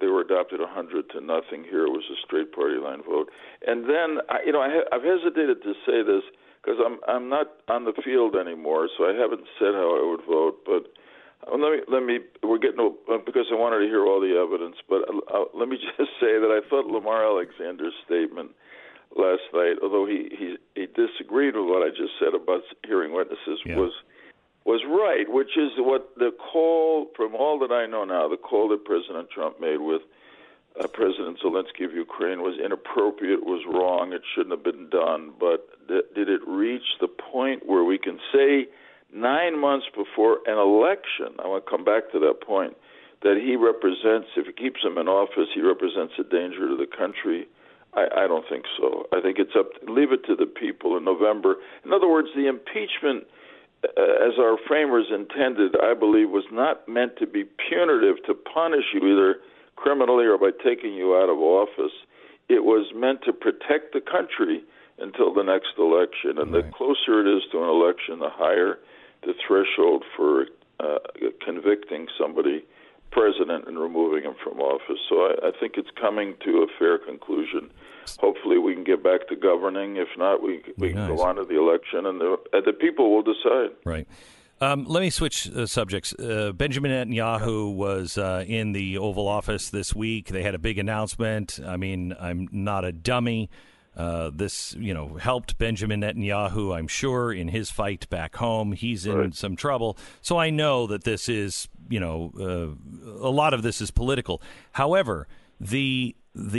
they were adopted 100-0 here. It was a straight party line vote. And then, I've hesitated to say this because I'm not on the field anymore, so I haven't said how I would vote. But let me. We're getting because I wanted to hear all the evidence. But let me just say that I thought Lamar Alexander's statement last night, although he disagreed with what I just said about hearing witnesses, was right, which is what the call, from all that I know now, the call that President Trump made with President Zelensky of Ukraine was inappropriate, was wrong, it shouldn't have been done. But did it reach the point where we can say 9 months before an election, I want to come back to that point, that he represents, if he keeps him in office, he represents a danger to the country? I don't think so. I think it's leave it to the people in November. In other words, the impeachment, as our framers intended, I believe, was not meant to be punitive, to punish you either criminally or by taking you out of office. It was meant to protect the country until the next election. And the closer it is to an election, the higher the threshold for convicting somebody president and removing him from office. So I think it's coming to a fair conclusion. Hopefully we can get back to governing. If not, we can go on to the election, and the people will decide. Right. Let me switch subjects. Benjamin Netanyahu was in the Oval Office this week. They had a big announcement. I mean, I'm not a dummy. This, helped Benjamin Netanyahu, I'm sure, in his fight back home. He's in some trouble. So I know that this is, a lot of this is political. However, the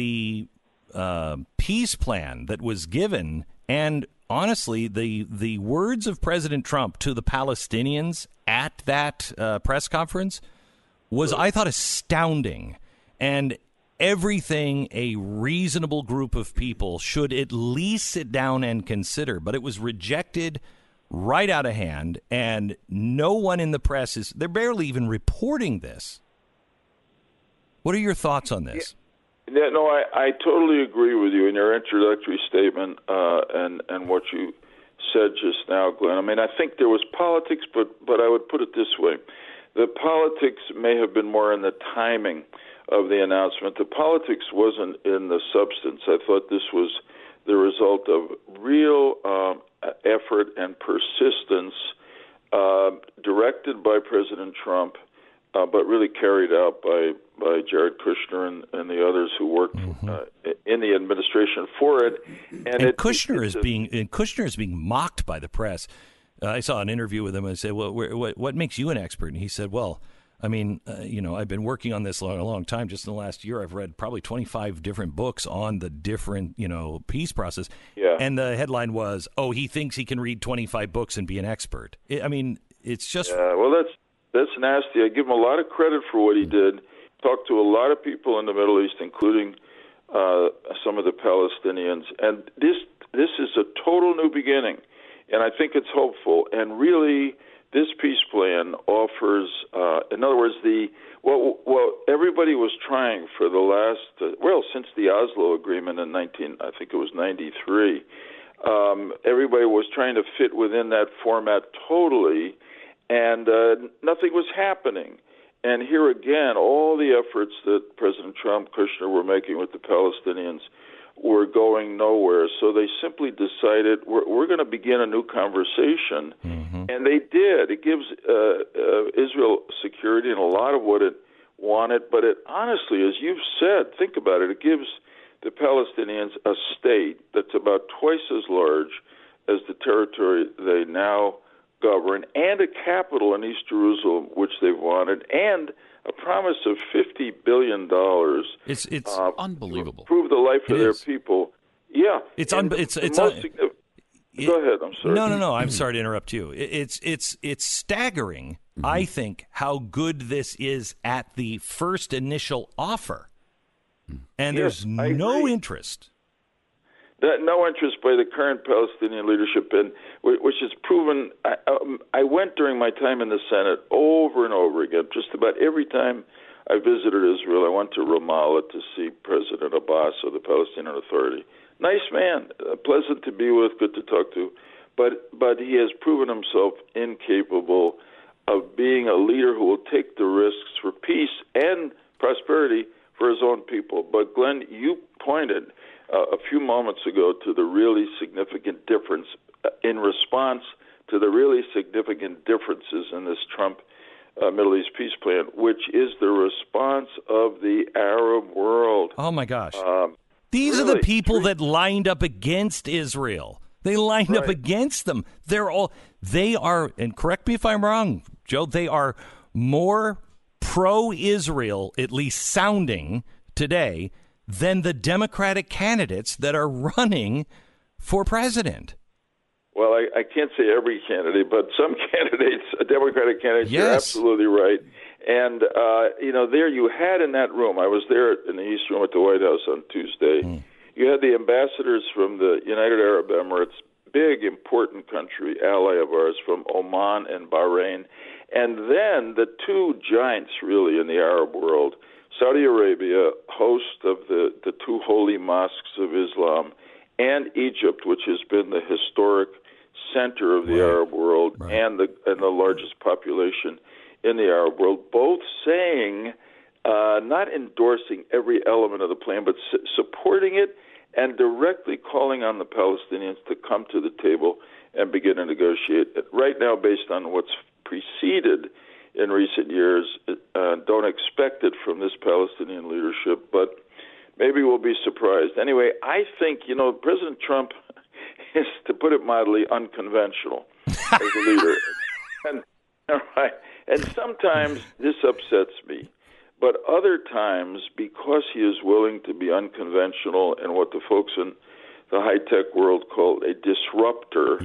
peace plan that was given, and honestly, the words of President Trump to the Palestinians at that press conference was, I thought, astounding. And everything a reasonable group of people should at least sit down and consider. But it was rejected right out of hand, and no one in the press they're barely even reporting this. What are your thoughts on this? Yeah, no, I totally agree with you in your introductory statement and what you said just now, Glenn. I mean, I think there was politics, but I would put it this way. The politics may have been more in the timing of the announcement. The politics wasn't in the substance. I thought this was the result of real effort and persistence directed by President Trump, but really carried out by Jared Kushner and the others who worked in the administration for it. And Kushner is being mocked by the press. I saw an interview with him and I said, "Well, what makes you an expert?" And he said, "Well, I mean, I've been working on this a long time. Just in the last year, I've read probably 25 different books on the different, peace process." Yeah. And the headline was, "Oh, he thinks he can read 25 books and be an expert." It's just. Well, that's nasty. I give him a lot of credit for what he did. Talked to a lot of people in the Middle East, including some of the Palestinians. And this is a total new beginning, and I think it's hopeful. And really, this peace plan offers, in other words, what everybody was trying for the last, since the Oslo Agreement in 93, everybody was trying to fit within that format totally, and nothing was happening. And here again, all the efforts that President Trump, Kushner were making with the Palestinians were going nowhere. So they simply decided, we're going to begin a new conversation. And they did. It gives Israel security and a lot of what it wanted. But it honestly, as you've said, think about it, it gives the Palestinians a state that's about twice as large as the territory they now govern, and a capital in East Jerusalem, which they've wanted, and a promise of $50 billion. It's unbelievable. To improve the life of their people. Yeah. Go ahead. I'm sorry. No. I'm sorry to interrupt you. It's staggering, I think, how good this is at the first initial offer. And there's no interest. No interest by the current Palestinian leadership, and which is proven. I went during my time in the Senate over and over again. Just about every time I visited Israel, I went to Ramallah to see President Abbas of the Palestinian Authority. Nice man, pleasant to be with, good to talk to, but he has proven himself incapable of being a leader who will take the risks for peace and prosperity for his own people. But, Glenn, you pointed a few moments ago to the really significant difference in response to the really significant differences in this Trump Middle East peace plan, which is the response of the Arab world. Oh, my gosh. These are the people that lined up against Israel. They lined up against them. They are, and correct me if I'm wrong, Joe, they are more pro-Israel, at least sounding today, than the Democratic candidates that are running for president. Well, I can't say every candidate, but some candidates, Democratic candidates, yes. You're absolutely right. And, there you had in that room, I was there in the East Room at the White House on Tuesday, you had the ambassadors from the United Arab Emirates, big, important country, ally of ours, from Oman and Bahrain, and then the two giants, really, in the Arab world, Saudi Arabia, host of the two holy mosques of Islam, and Egypt, which has been the historic center of the Arab world and the largest population in the Arab world, both saying, not endorsing every element of the plan, but supporting it and directly calling on the Palestinians to come to the table and begin to negotiate. Right now, based on what's preceded in recent years, don't expect it from this Palestinian leadership, but maybe we'll be surprised. Anyway, I think, President Trump is, to put it mildly, unconventional as a leader. And sometimes this upsets me. But other times, because he is willing to be unconventional and what the folks in the high-tech world call a disruptor,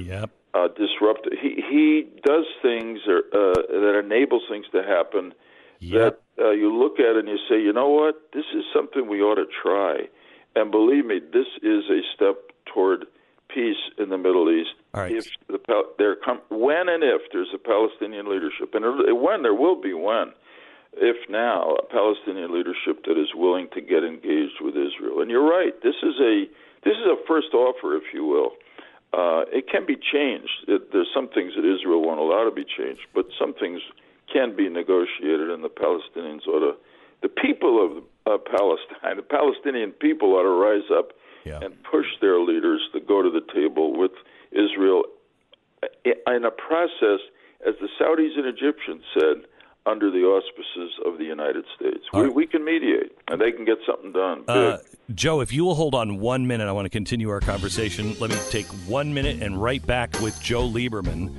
he does things that enables things to happen that you look at and you say, you know what, this is something we ought to try. And believe me, this is a step toward peace in the Middle East. All right. When and if there's a Palestinian leadership, and when there will be if now, a Palestinian leadership that is willing to get engaged with Israel. And you're right, this is a first offer, if you will. It can be changed. There's some things that Israel won't allow to be changed, but some things can be negotiated, and the Palestinians the people of Palestine, the Palestinian people ought to rise up and push their leaders to go to the table with Israel in a process, as the Saudis and Egyptians said, under the auspices of the United States. We can mediate, and they can get something done. Joe, if you will hold on 1 minute, I want to continue our conversation. Let me take 1 minute and right back with Joe Lieberman.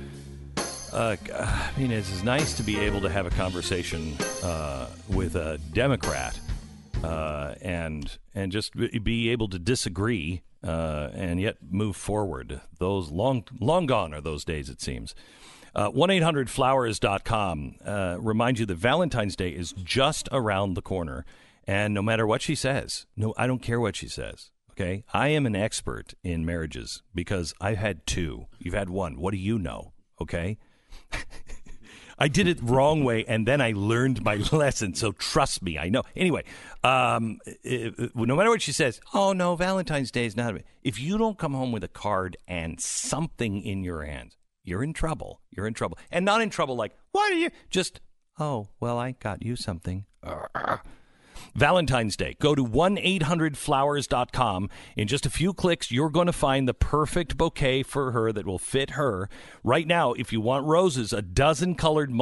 It's nice to be able to have a conversation with a Democrat and just be able to disagree and yet move forward. Those long gone are those days, it seems. 1-800-Flowers.com reminds you that Valentine's Day is just around the corner. And no matter what she says, no, I don't care what she says, okay? I am an expert in marriages because I've had two. You've had one. What do you know, okay? I did it the wrong way, and then I learned my lesson, so trust me, I know. Anyway, no matter what she says, oh, no, Valentine's Day is not – if you don't come home with a card and something in your hand, you're in trouble. You're in trouble. And not in trouble like, what are you? Just, oh, well, I got you something. Valentine's Day. Go to 1-800-Flowers.com. In just a few clicks, you're going to find the perfect bouquet for her that will fit her. Right now, if you want roses, a dozen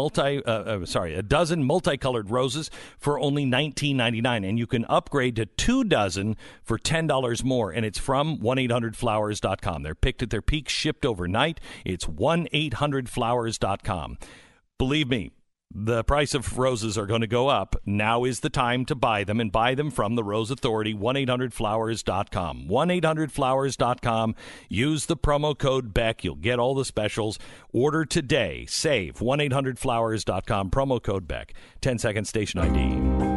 multicolored roses for only $19.99. And you can upgrade to 2 dozen for $10 more. And it's from 1-800-Flowers.com. They're picked at their peak, shipped overnight. It's 1-800-Flowers.com. Believe me, the price of roses are going to go up. Now is the time to buy them, and buy them from the Rose Authority, 1-800-Flowers.com. 1-800-Flowers.com. Use the promo code BECK. You'll get all the specials. Order today. Save. 1-800-Flowers.com. Promo code BECK. 10-second station ID.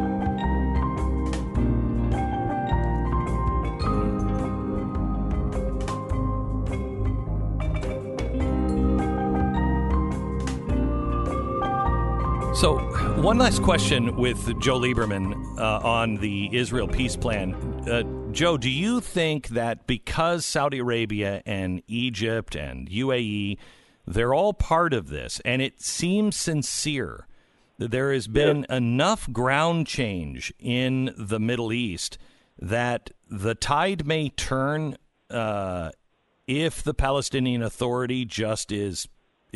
So, one last question with Joe Lieberman on the Israel peace plan. Joe, do you think that because Saudi Arabia and Egypt and UAE, they're all part of this, and it seems sincere, There has been enough ground change in the Middle East that the tide may turn if the Palestinian Authority just is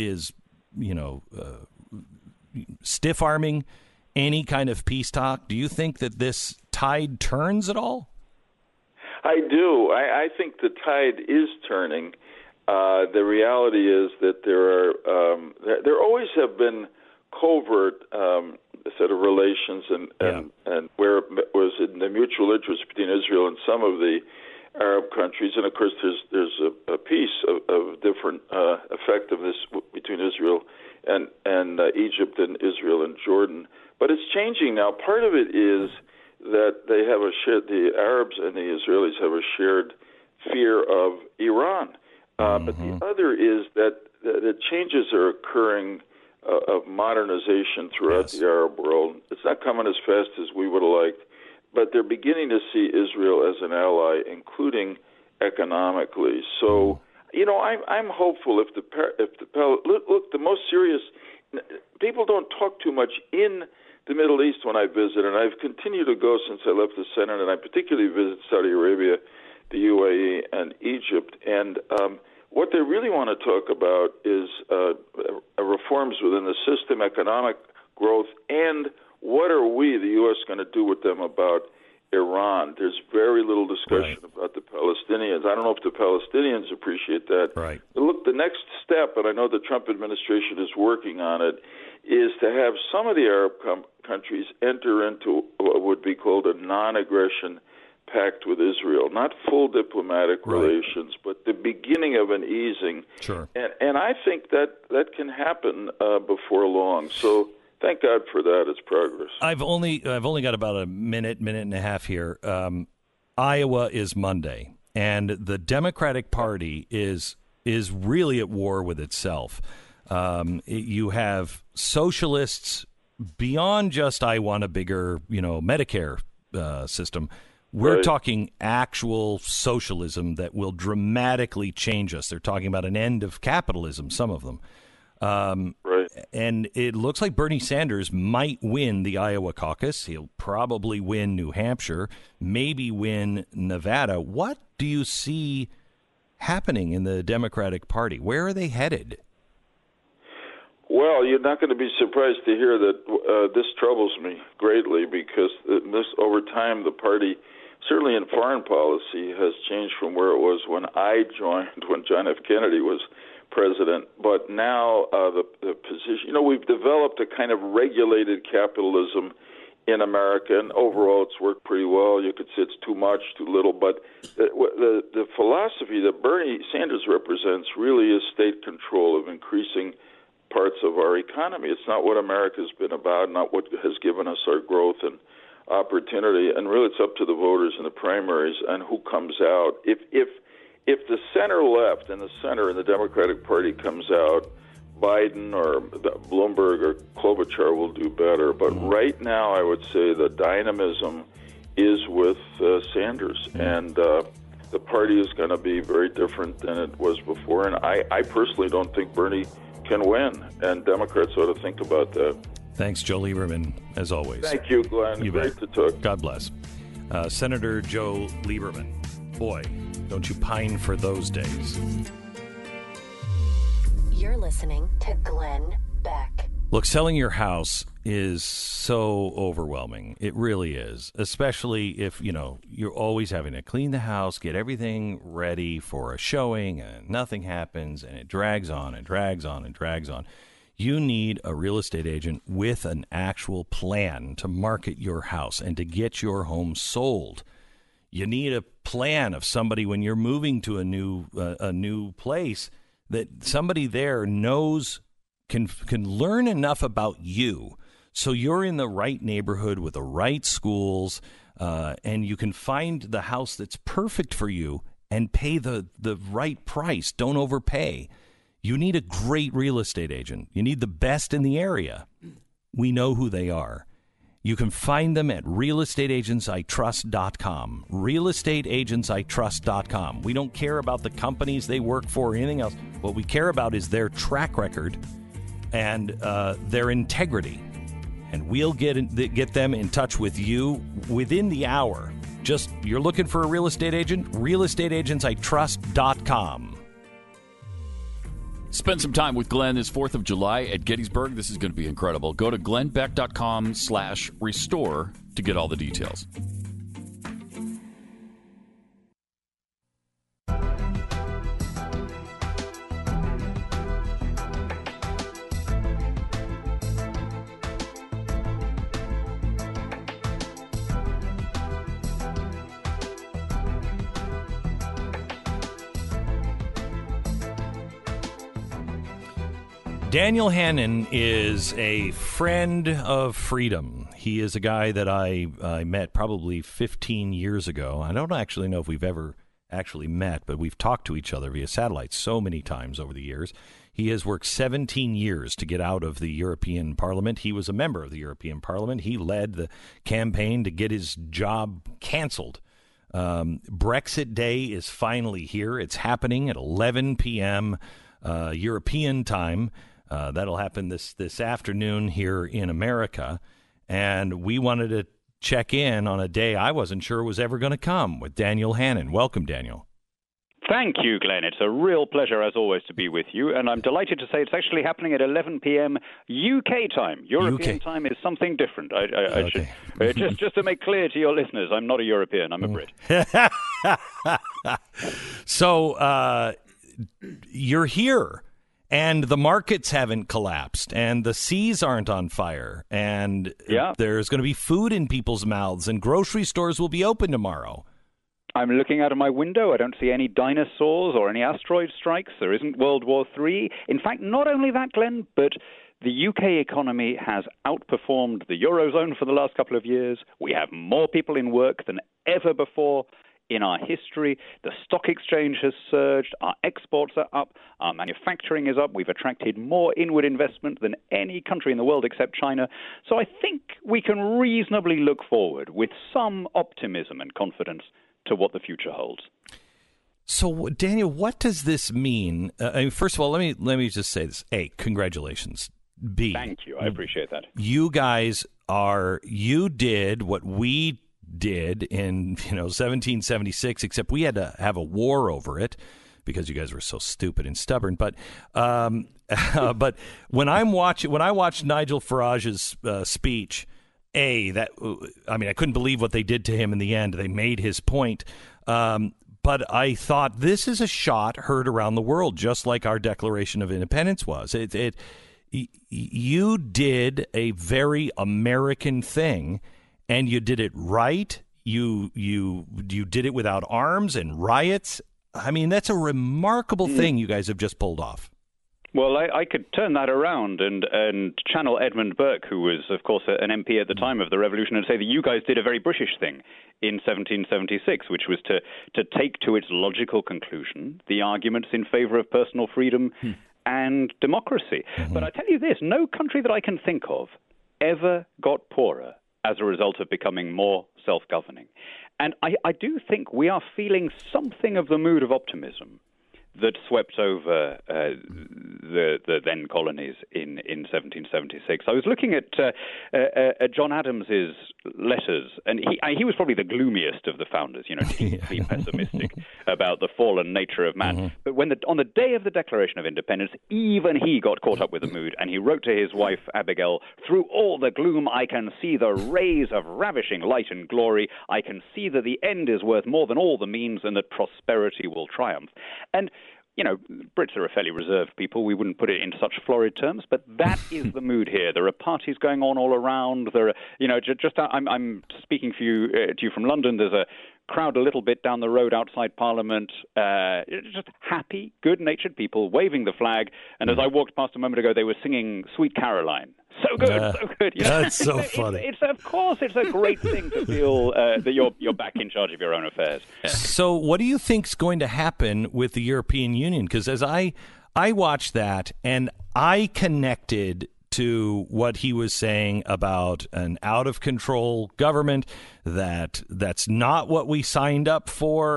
stiff-arming any kind of peace talk. Do you think that this tide turns at all? I do. I think the tide is turning. The reality is that there always have been covert set of relations and where it was in the mutual interest between Israel and some of the Arab countries, and of course there's a piece of different effectiveness between Israel and Egypt and Israel and Jordan. But it's changing now. Part of it is that they have the Arabs and the Israelis have a shared fear of Iran. But the other is that the changes are occurring of modernization throughout the Arab world. It's not coming as fast as we would have liked, but they're beginning to see Israel as an ally, including economically. So, I'm hopeful. Look, the most serious people don't talk too much in the Middle East when I visit, and I've continued to go since I left the Senate, and I particularly visit Saudi Arabia, the UAE, and Egypt. And what they really want to talk about is reforms within the system, economic growth, and what are we, the U.S., going to do with them about Iran? There's very little discussion about the Palestinians. I don't know if the Palestinians appreciate that. Right. But look, the next step, and I know the Trump administration is working on it, is to have some of the Arab countries enter into what would be called a non-aggression pact with Israel. Not full diplomatic relations, but the beginning of an easing. Sure. And I think that can happen before long. So thank God for that. It's progress. I've only got about a minute and a half here. Iowa is Monday, and the Democratic Party is really at war with itself. You have socialists beyond just I want a bigger, Medicare system. We're talking actual socialism that will dramatically change us. They're talking about an end of capitalism, some of them. And it looks like Bernie Sanders might win the Iowa caucus. He'll probably win New Hampshire, maybe win Nevada. What do you see happening in the Democratic Party? Where are they headed? Well, you're not going to be surprised to hear that this troubles me greatly because over time the party, certainly in foreign policy, has changed from where it was when I joined, when John F. Kennedy was president. But now the position, we've developed a kind of regulated capitalism in America, and overall it's worked pretty well. You could say it's too much, too little, but the philosophy that Bernie Sanders represents really is state control of increasing parts of our economy. It's not what America's been about, not what has given us our growth and opportunity, and really it's up to the voters in the primaries and who comes out. If the center left and the center in the Democratic Party comes out, Biden or Bloomberg or Klobuchar will do better. But right now, I would say the dynamism is with Sanders, and the party is going to be very different than it was before. And I personally don't think Bernie can win, and Democrats ought to think about that. Thanks, Joe Lieberman, as always. Thank you, Glenn. Great to talk. God bless. Senator Joe Lieberman. Boy, don't you pine for those days. You're listening to Glenn Beck. Look, selling your house is so overwhelming. It really is, especially if, you're always having to clean the house, get everything ready for a showing, and nothing happens, and it drags on and drags on and drags on. You need a real estate agent with an actual plan to market your house and to get your home sold. You need a plan of somebody when you're moving to a new place, that somebody there knows, can learn enough about you so you're in the right neighborhood with the right schools, and you can find the house that's perfect for you and pay the right price. Don't overpay. You need a great real estate agent. You need the best in the area. We know who they are. You can find them at realestateagentsitrust.com. Realestateagentsitrust.com. We don't care about the companies they work for or anything else. What we care about is their track record and their integrity. and we'll get them in touch with you within the hour. Just, you're looking for a real estate agent? realestateagentsitrust.com. Spend some time with Glenn this 4th of July at Gettysburg. This is going to be incredible. Go to glennbeck.com/restore to get all the details. Daniel Hannan is a friend of freedom. He is a guy that I met probably 15 years ago. I don't actually know if we've ever actually met, but we've talked to each other via satellite so many times over the years. He has worked 17 years to get out of the European Parliament. He was a member of the European Parliament. He led the campaign to get his job canceled. Brexit Day is finally here. It's happening at 11 p.m. European time. That'll happen this afternoon here in America. And we wanted to check in on a day I wasn't sure was ever going to come with Daniel Hannan. Welcome, Daniel. Thank you, Glenn. It's a real pleasure, as always, to be with you. And I'm delighted to say it's actually happening at 11 p.m. UK time. European time is something different. I should, just to make clear to your listeners, I'm not a European. I'm a Brit. So you're here. And the markets haven't collapsed, and the seas aren't on fire, and there's going to be food in people's mouths, and grocery stores will be open tomorrow. I'm looking out of my window. I don't see any dinosaurs or any asteroid strikes. There isn't World War III. In fact, not only that, Glenn, but the UK economy has outperformed the Eurozone for the last couple of years. We have more people in work than ever before in our history. The stock exchange has surged. Our exports are up. Our manufacturing is up. We've attracted more inward investment than any country in the world except China. So I think we can reasonably look forward with some optimism and confidence to what the future holds. So, Daniel, what does this mean? First of all, let me just say this. A, congratulations. B, thank you. I appreciate that. You guys you did what we did in 1776, except we had to have a war over it because you guys were so stupid and stubborn. But but when I watched Nigel Farage's speech, I couldn't believe what they did to him in the end. They made his point. But I thought this is a shot heard around the world, just like our Declaration of Independence was. You did a very American thing. And you did it right. You did it without arms and riots. I mean, that's a remarkable thing you guys have just pulled off. Well, I could turn that around and channel Edmund Burke, who was, of course, an MP at the time of the revolution, and say that you guys did a very British thing in 1776, which was to take to its logical conclusion the arguments in favor of personal freedom and democracy. Mm-hmm. But I tell you this, no country that I can think of ever got poorer as a result of becoming more self-governing. And I do think we are feeling something of the mood of optimism that swept over the then colonies in 1776. I was looking at John Adams's letters, and he was probably the gloomiest of the founders, deeply pessimistic about the fallen nature of man. Mm-hmm. But on the day of the Declaration of Independence, even he got caught up with the mood, and he wrote to his wife, Abigail, "Through all the gloom I can see the rays of ravishing light and glory. I can see that the end is worth more than all the means, and that prosperity will triumph." And Brits are a fairly reserved people. We wouldn't put it in such florid terms, but that is the mood here. There are parties going on all around. There are, I'm speaking to you from London. There's a crowd a little bit down the road outside Parliament, just happy, good-natured people waving the flag. And as I walked past a moment ago, they were singing Sweet Caroline. So good, so good. That's so funny. It's a great thing to feel that you're back in charge of your own affairs. So what do you think's going to happen with the European Union? Because as I watched that, and I connected to what he was saying about an out-of-control government, that's not what we signed up for.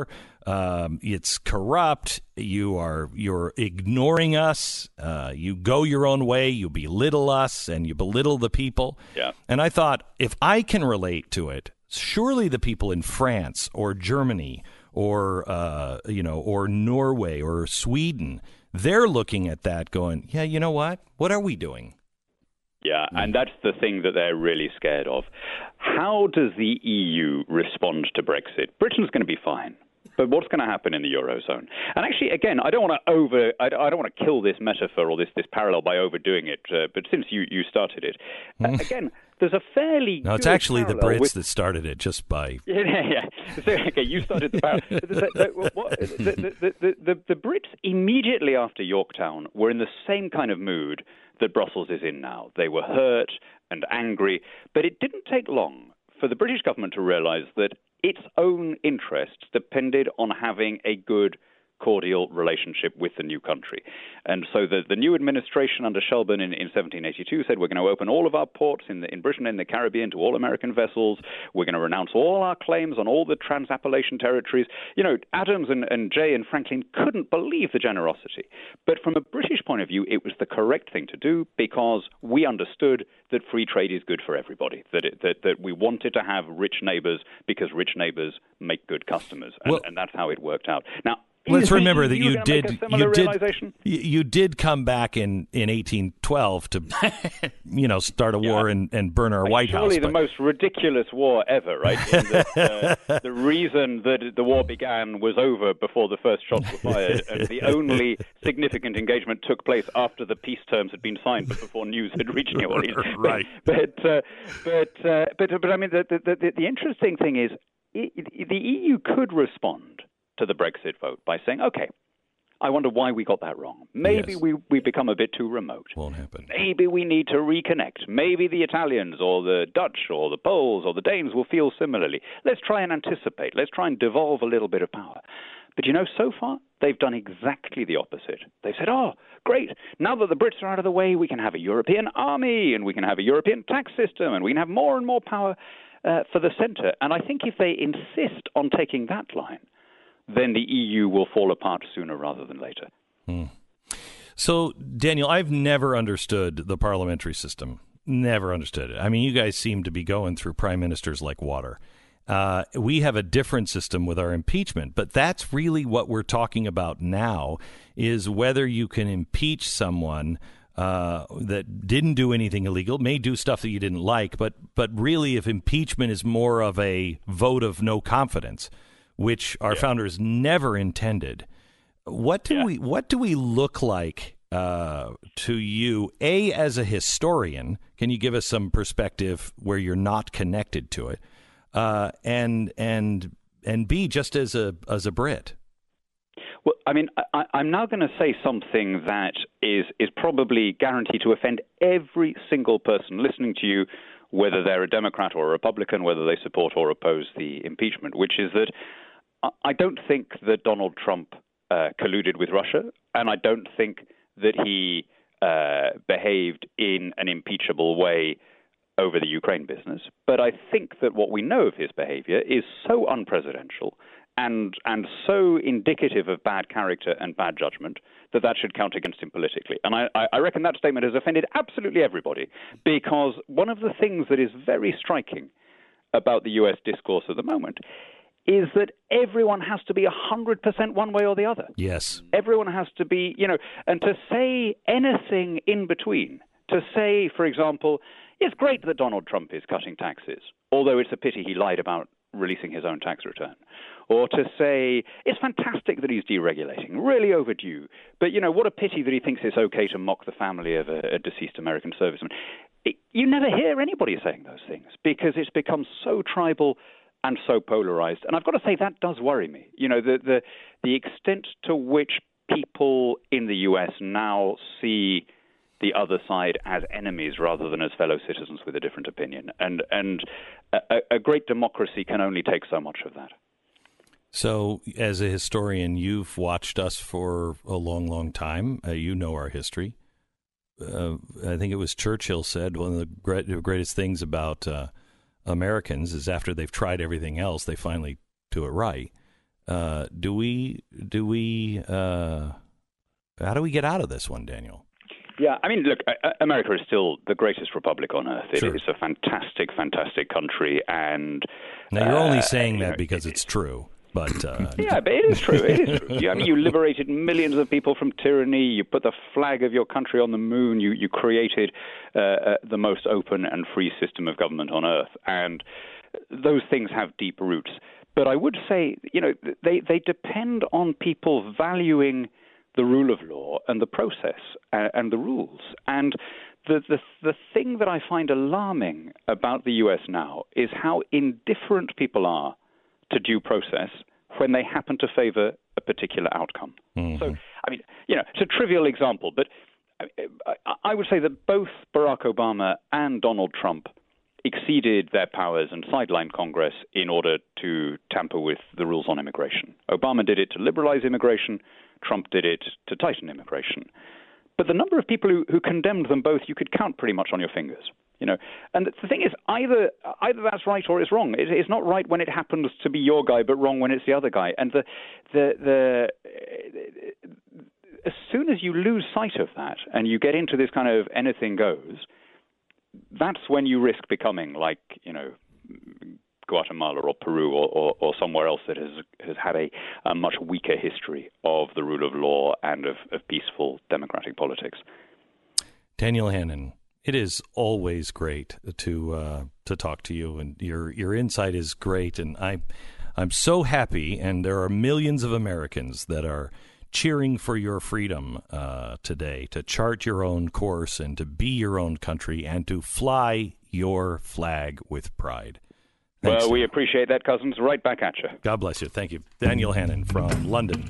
It's corrupt. You're ignoring us. You go your own way. You belittle us and you belittle the people. Yeah. And I thought, if I can relate to it, surely the people in France or Germany or or Norway or Sweden, they're looking at that going, yeah, you know what? What are we doing? Yeah, and that's the thing that they're really scared of. How does the EU respond to Brexit? Britain's going to be fine. But what's going to happen in the Eurozone? And actually, again, I don't want to kill this metaphor or this parallel by overdoing it. But since you started it, again, there's a fairly no. It's actually the Brits that started it, just by yeah. So, okay, you started the parallel. The Brits immediately after Yorktown were in the same kind of mood that Brussels is in now. They were hurt and angry, but it didn't take long for the British government to realize that its own interests depended on having a good, cordial relationship with the new country. And so the new administration under Shelburne in 1782 said, we're going to open all of our ports in Britain and the Caribbean to all American vessels. We're going to renounce all our claims on all the Trans-Appalachian territories. You know, Adams and Jay and Franklin couldn't believe the generosity. But from a British point of view, it was the correct thing to do because we understood that free trade is good for everybody, that we wanted to have rich neighbors because rich neighbors make good customers. And that's how it worked out. Now, let's remember that you did come back in 1812 to start a war and burn our White House. Surely the most ridiculous war ever, right? The reason that the war began was over before the first shots were fired, and the only significant engagement took place after the peace terms had been signed, but before news had reached New Orleans. Right. But I mean, the interesting thing is the EU could respond to the Brexit vote by saying, okay, I wonder why we got that wrong. Maybe we become a bit too remote. Won't happen. Maybe we need to reconnect. Maybe the Italians or the Dutch or the Poles or the Danes will feel similarly. Let's try and anticipate. Let's try and devolve a little bit of power. But so far, they've done exactly the opposite. They've said, oh, great, now that the Brits are out of the way, we can have a European army and we can have a European tax system and we can have more and more power for the centre. And I think if they insist on taking that line, then the EU will fall apart sooner rather than later. So, Daniel, I've never understood the parliamentary system. Never understood it. I mean, you guys seem to be going through prime ministers like water. We have a different system with our impeachment, but that's really what we're talking about now, is whether you can impeach someone that didn't do anything illegal, may do stuff that you didn't like, but really if impeachment is more of a vote of no confidence, which our founders never intended. What do we look like to you? A, as a historian, can you give us some perspective where you're not connected to it? And B, just as a Brit. Well, I mean, I'm now going to say something that is probably guaranteed to offend every single person listening to you, whether they're a Democrat or a Republican, whether they support or oppose the impeachment, which is that I don't think that Donald Trump colluded with Russia, and I don't think that he behaved in an impeachable way over the Ukraine business. But I think that what we know of his behavior is so unpresidential and so indicative of bad character and bad judgment that should count against him politically. And I reckon that statement has offended absolutely everybody, because one of the things that is very striking about the U.S. discourse at the moment is that everyone has to be 100% one way or the other. Yes. Everyone has to be, and to say anything in between, to say, for example, it's great that Donald Trump is cutting taxes, although it's a pity he lied about releasing his own tax return. Or to say, it's fantastic that he's deregulating, really overdue, but, what a pity that he thinks it's okay to mock the family of a deceased American serviceman. You never hear anybody saying those things because it's become so tribal and so polarized. And I've got to say, that does worry me. The extent to which people in the U.S. now see the other side as enemies rather than as fellow citizens with a different opinion. And a great democracy can only take so much of that. So, as a historian, you've watched us for a long, long time. You know our history. I think it was Churchill said one of the greatest things about Americans is after they've tried everything else, they finally do it right. do we how do we get out of this one, Daniel? Yeah, I mean, look, America is still the greatest republic on earth. Sure. It's a fantastic, fantastic country, and Now you're only saying that because it's true, but yeah, but it is true. It is true. I mean, you liberated millions of people from tyranny. You put the flag of your country on the moon. You created the most open and free system of government on earth, and those things have deep roots. But I would say, they depend on people valuing the rule of law and the process and the rules. And the thing that I find alarming about the U.S. now is how indifferent people are to due process when they happen to favor a particular outcome. Mm-hmm. So, I mean, it's a trivial example, but I would say that both Barack Obama and Donald Trump exceeded their powers and sidelined Congress in order to tamper with the rules on immigration. Obama did it to liberalize immigration. Trump did it to tighten immigration. But the number of people who condemned them both, you could count pretty much on your fingers. And the thing is, either that's right or it's wrong. It's not right when it happens to be your guy, but wrong when it's the other guy. And as soon as you lose sight of that and you get into this kind of anything goes, that's when you risk becoming like, Guatemala or Peru or somewhere else that has had a much weaker history of the rule of law and of peaceful democratic politics. Daniel Hannan, it is always great to talk to you, and your insight is great, and I'm so happy, and there are millions of Americans that are cheering for your freedom today, to chart your own course and to be your own country and to fly your flag with pride. Thanks, well, we appreciate that, Cousins. Right back at you. God bless you. Thank you. Daniel Hannan from London.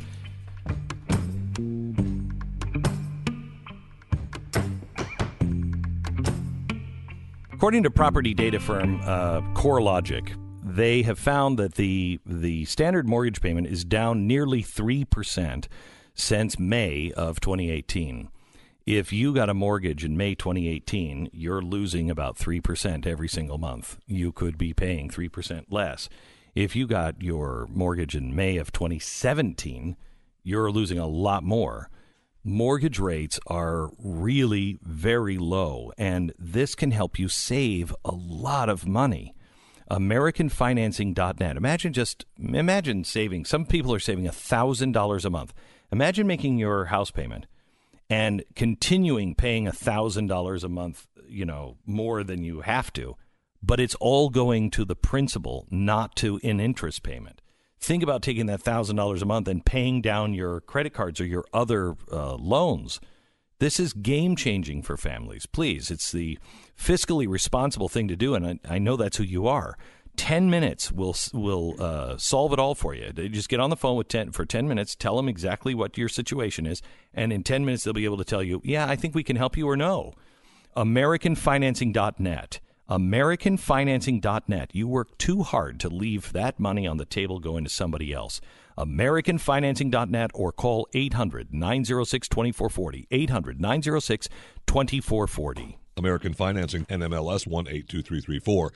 According to property data firm CoreLogic, they have found that the standard mortgage payment is down nearly 3% since May of 2018. If you got a mortgage in May 2018, you're losing about 3% every single month. You could be paying 3% less. If you got your mortgage in May of 2017, you're losing a lot more. Mortgage rates are really very low, and this can help you save a lot of money. AmericanFinancing.net. Imagine saving. Some people are saving $1,000 a month. Imagine making your house payment and continuing paying $1,000 a month, more than you have to, but it's all going to the principal, not to an interest payment. Think about taking that $1,000 a month and paying down your credit cards or your other loans. This is game-changing for families. Please, it's the fiscally responsible thing to do, and I know that's who you are. 10 minutes will solve it all for you. They just get on the phone for 10 minutes, tell them exactly what your situation is, and in 10 minutes they'll be able to tell you, yeah, I think we can help you or no. AmericanFinancing.net. AmericanFinancing.net. You work too hard to leave that money on the table going to somebody else. AmericanFinancing.net or call 800-906-2440. 800-906-2440. American Financing, NMLS 182334,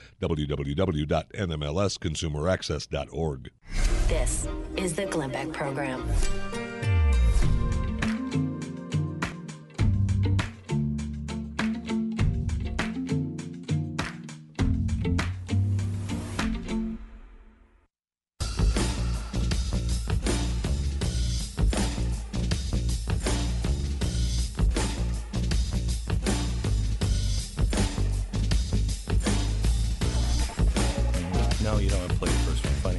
www.nmlsconsumeraccess.org. This is the Glenn Beck Program. No, you don't have to play the first one. Finding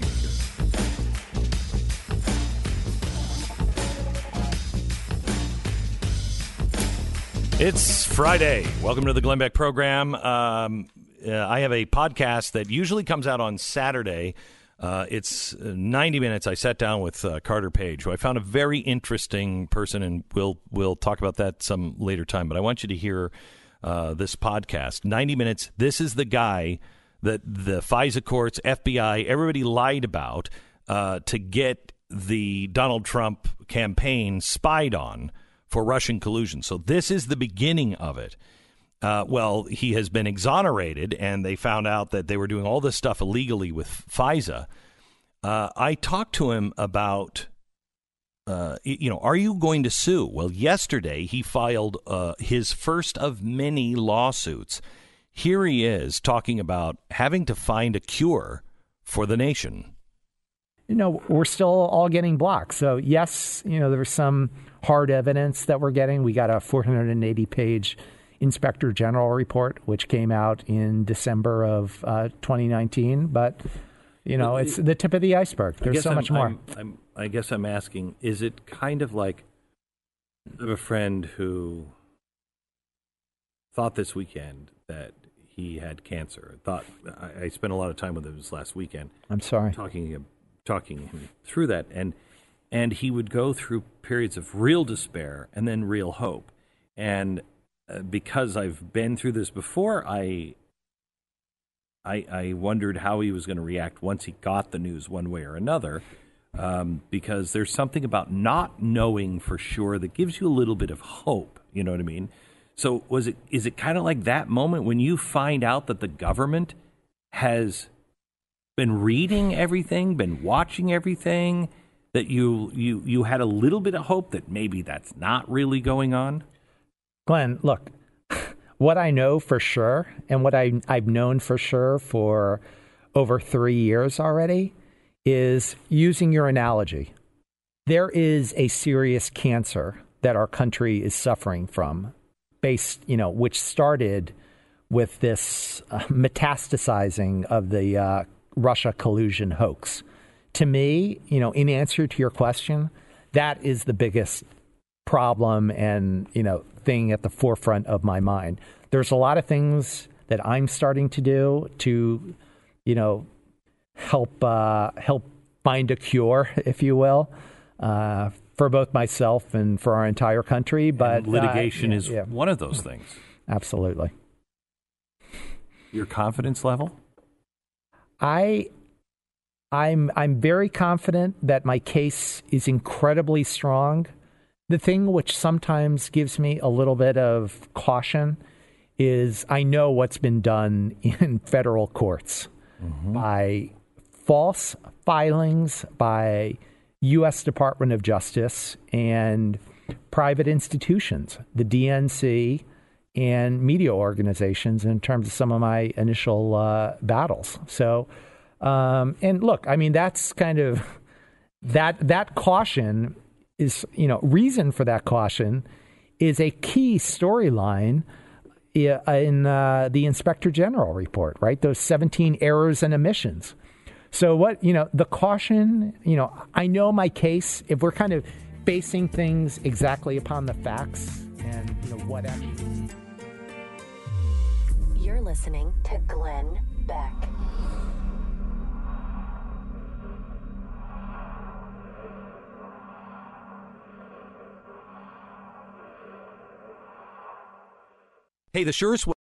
it here. It's Friday. Welcome to the Glenn Beck Program. I have a podcast that usually comes out on Saturday. It's 90 minutes. I sat down with Carter Page, who I found a very interesting person, and we'll talk about that some later time. But I want you to hear this podcast. 90 minutes. This is the guy that the FISA courts, FBI, everybody lied about to get the Donald Trump campaign spied on for Russian collusion. So this is the beginning of it. Well, he has been exonerated, and they found out that they were doing all this stuff illegally with FISA. I talked to him about, are you going to sue? Well, yesterday he filed his first of many lawsuits. Here he is talking about having to find a cure for the nation. We're still all getting blocked. So, yes, there's some hard evidence that we're getting. We got a 480-page Inspector General report, which came out in December of 2019. But, it's the tip of the iceberg. There's so much more. I guess I'm asking, is it kind of like I have a friend who thought this weekend that he had cancer. I spent a lot of time with him this last weekend. I'm sorry. Talking him through that. And he would go through periods of real despair and then real hope. And because I've been through this before, I wondered how he was going to react once he got the news one way or another, because there's something about not knowing for sure that gives you a little bit of hope. You know what I mean? So is it kind of like that moment when you find out that the government has been reading everything, been watching everything, that you had a little bit of hope that maybe that's not really going on? Glenn, look, what I know for sure, and what I've known for sure for over 3 years already, is using your analogy. There is a serious cancer that our country is suffering from, which started with this metastasizing of the Russia collusion hoax. To me, in answer to your question, that is the biggest problem and, thing at the forefront of my mind. There's a lot of things that I'm starting to do to, help find a cure, if you will, for both myself and for our entire country. But and litigation is one of those things. Absolutely. Your confidence level? I'm very confident that my case is incredibly strong. The thing which sometimes gives me a little bit of caution is I know what's been done in federal courts by false filings by U.S. Department of Justice and private institutions, the DNC and media organizations, in terms of some of my initial battles. So, and look, I mean, that's kind of that caution is, reason for that caution is a key storyline in the Inspector General report, right? Those 17 errors and omissions. So what, the caution, I know my case, if we're kind of basing things exactly upon the facts and, what actually. You're listening to Glenn Beck. Hey, the surest way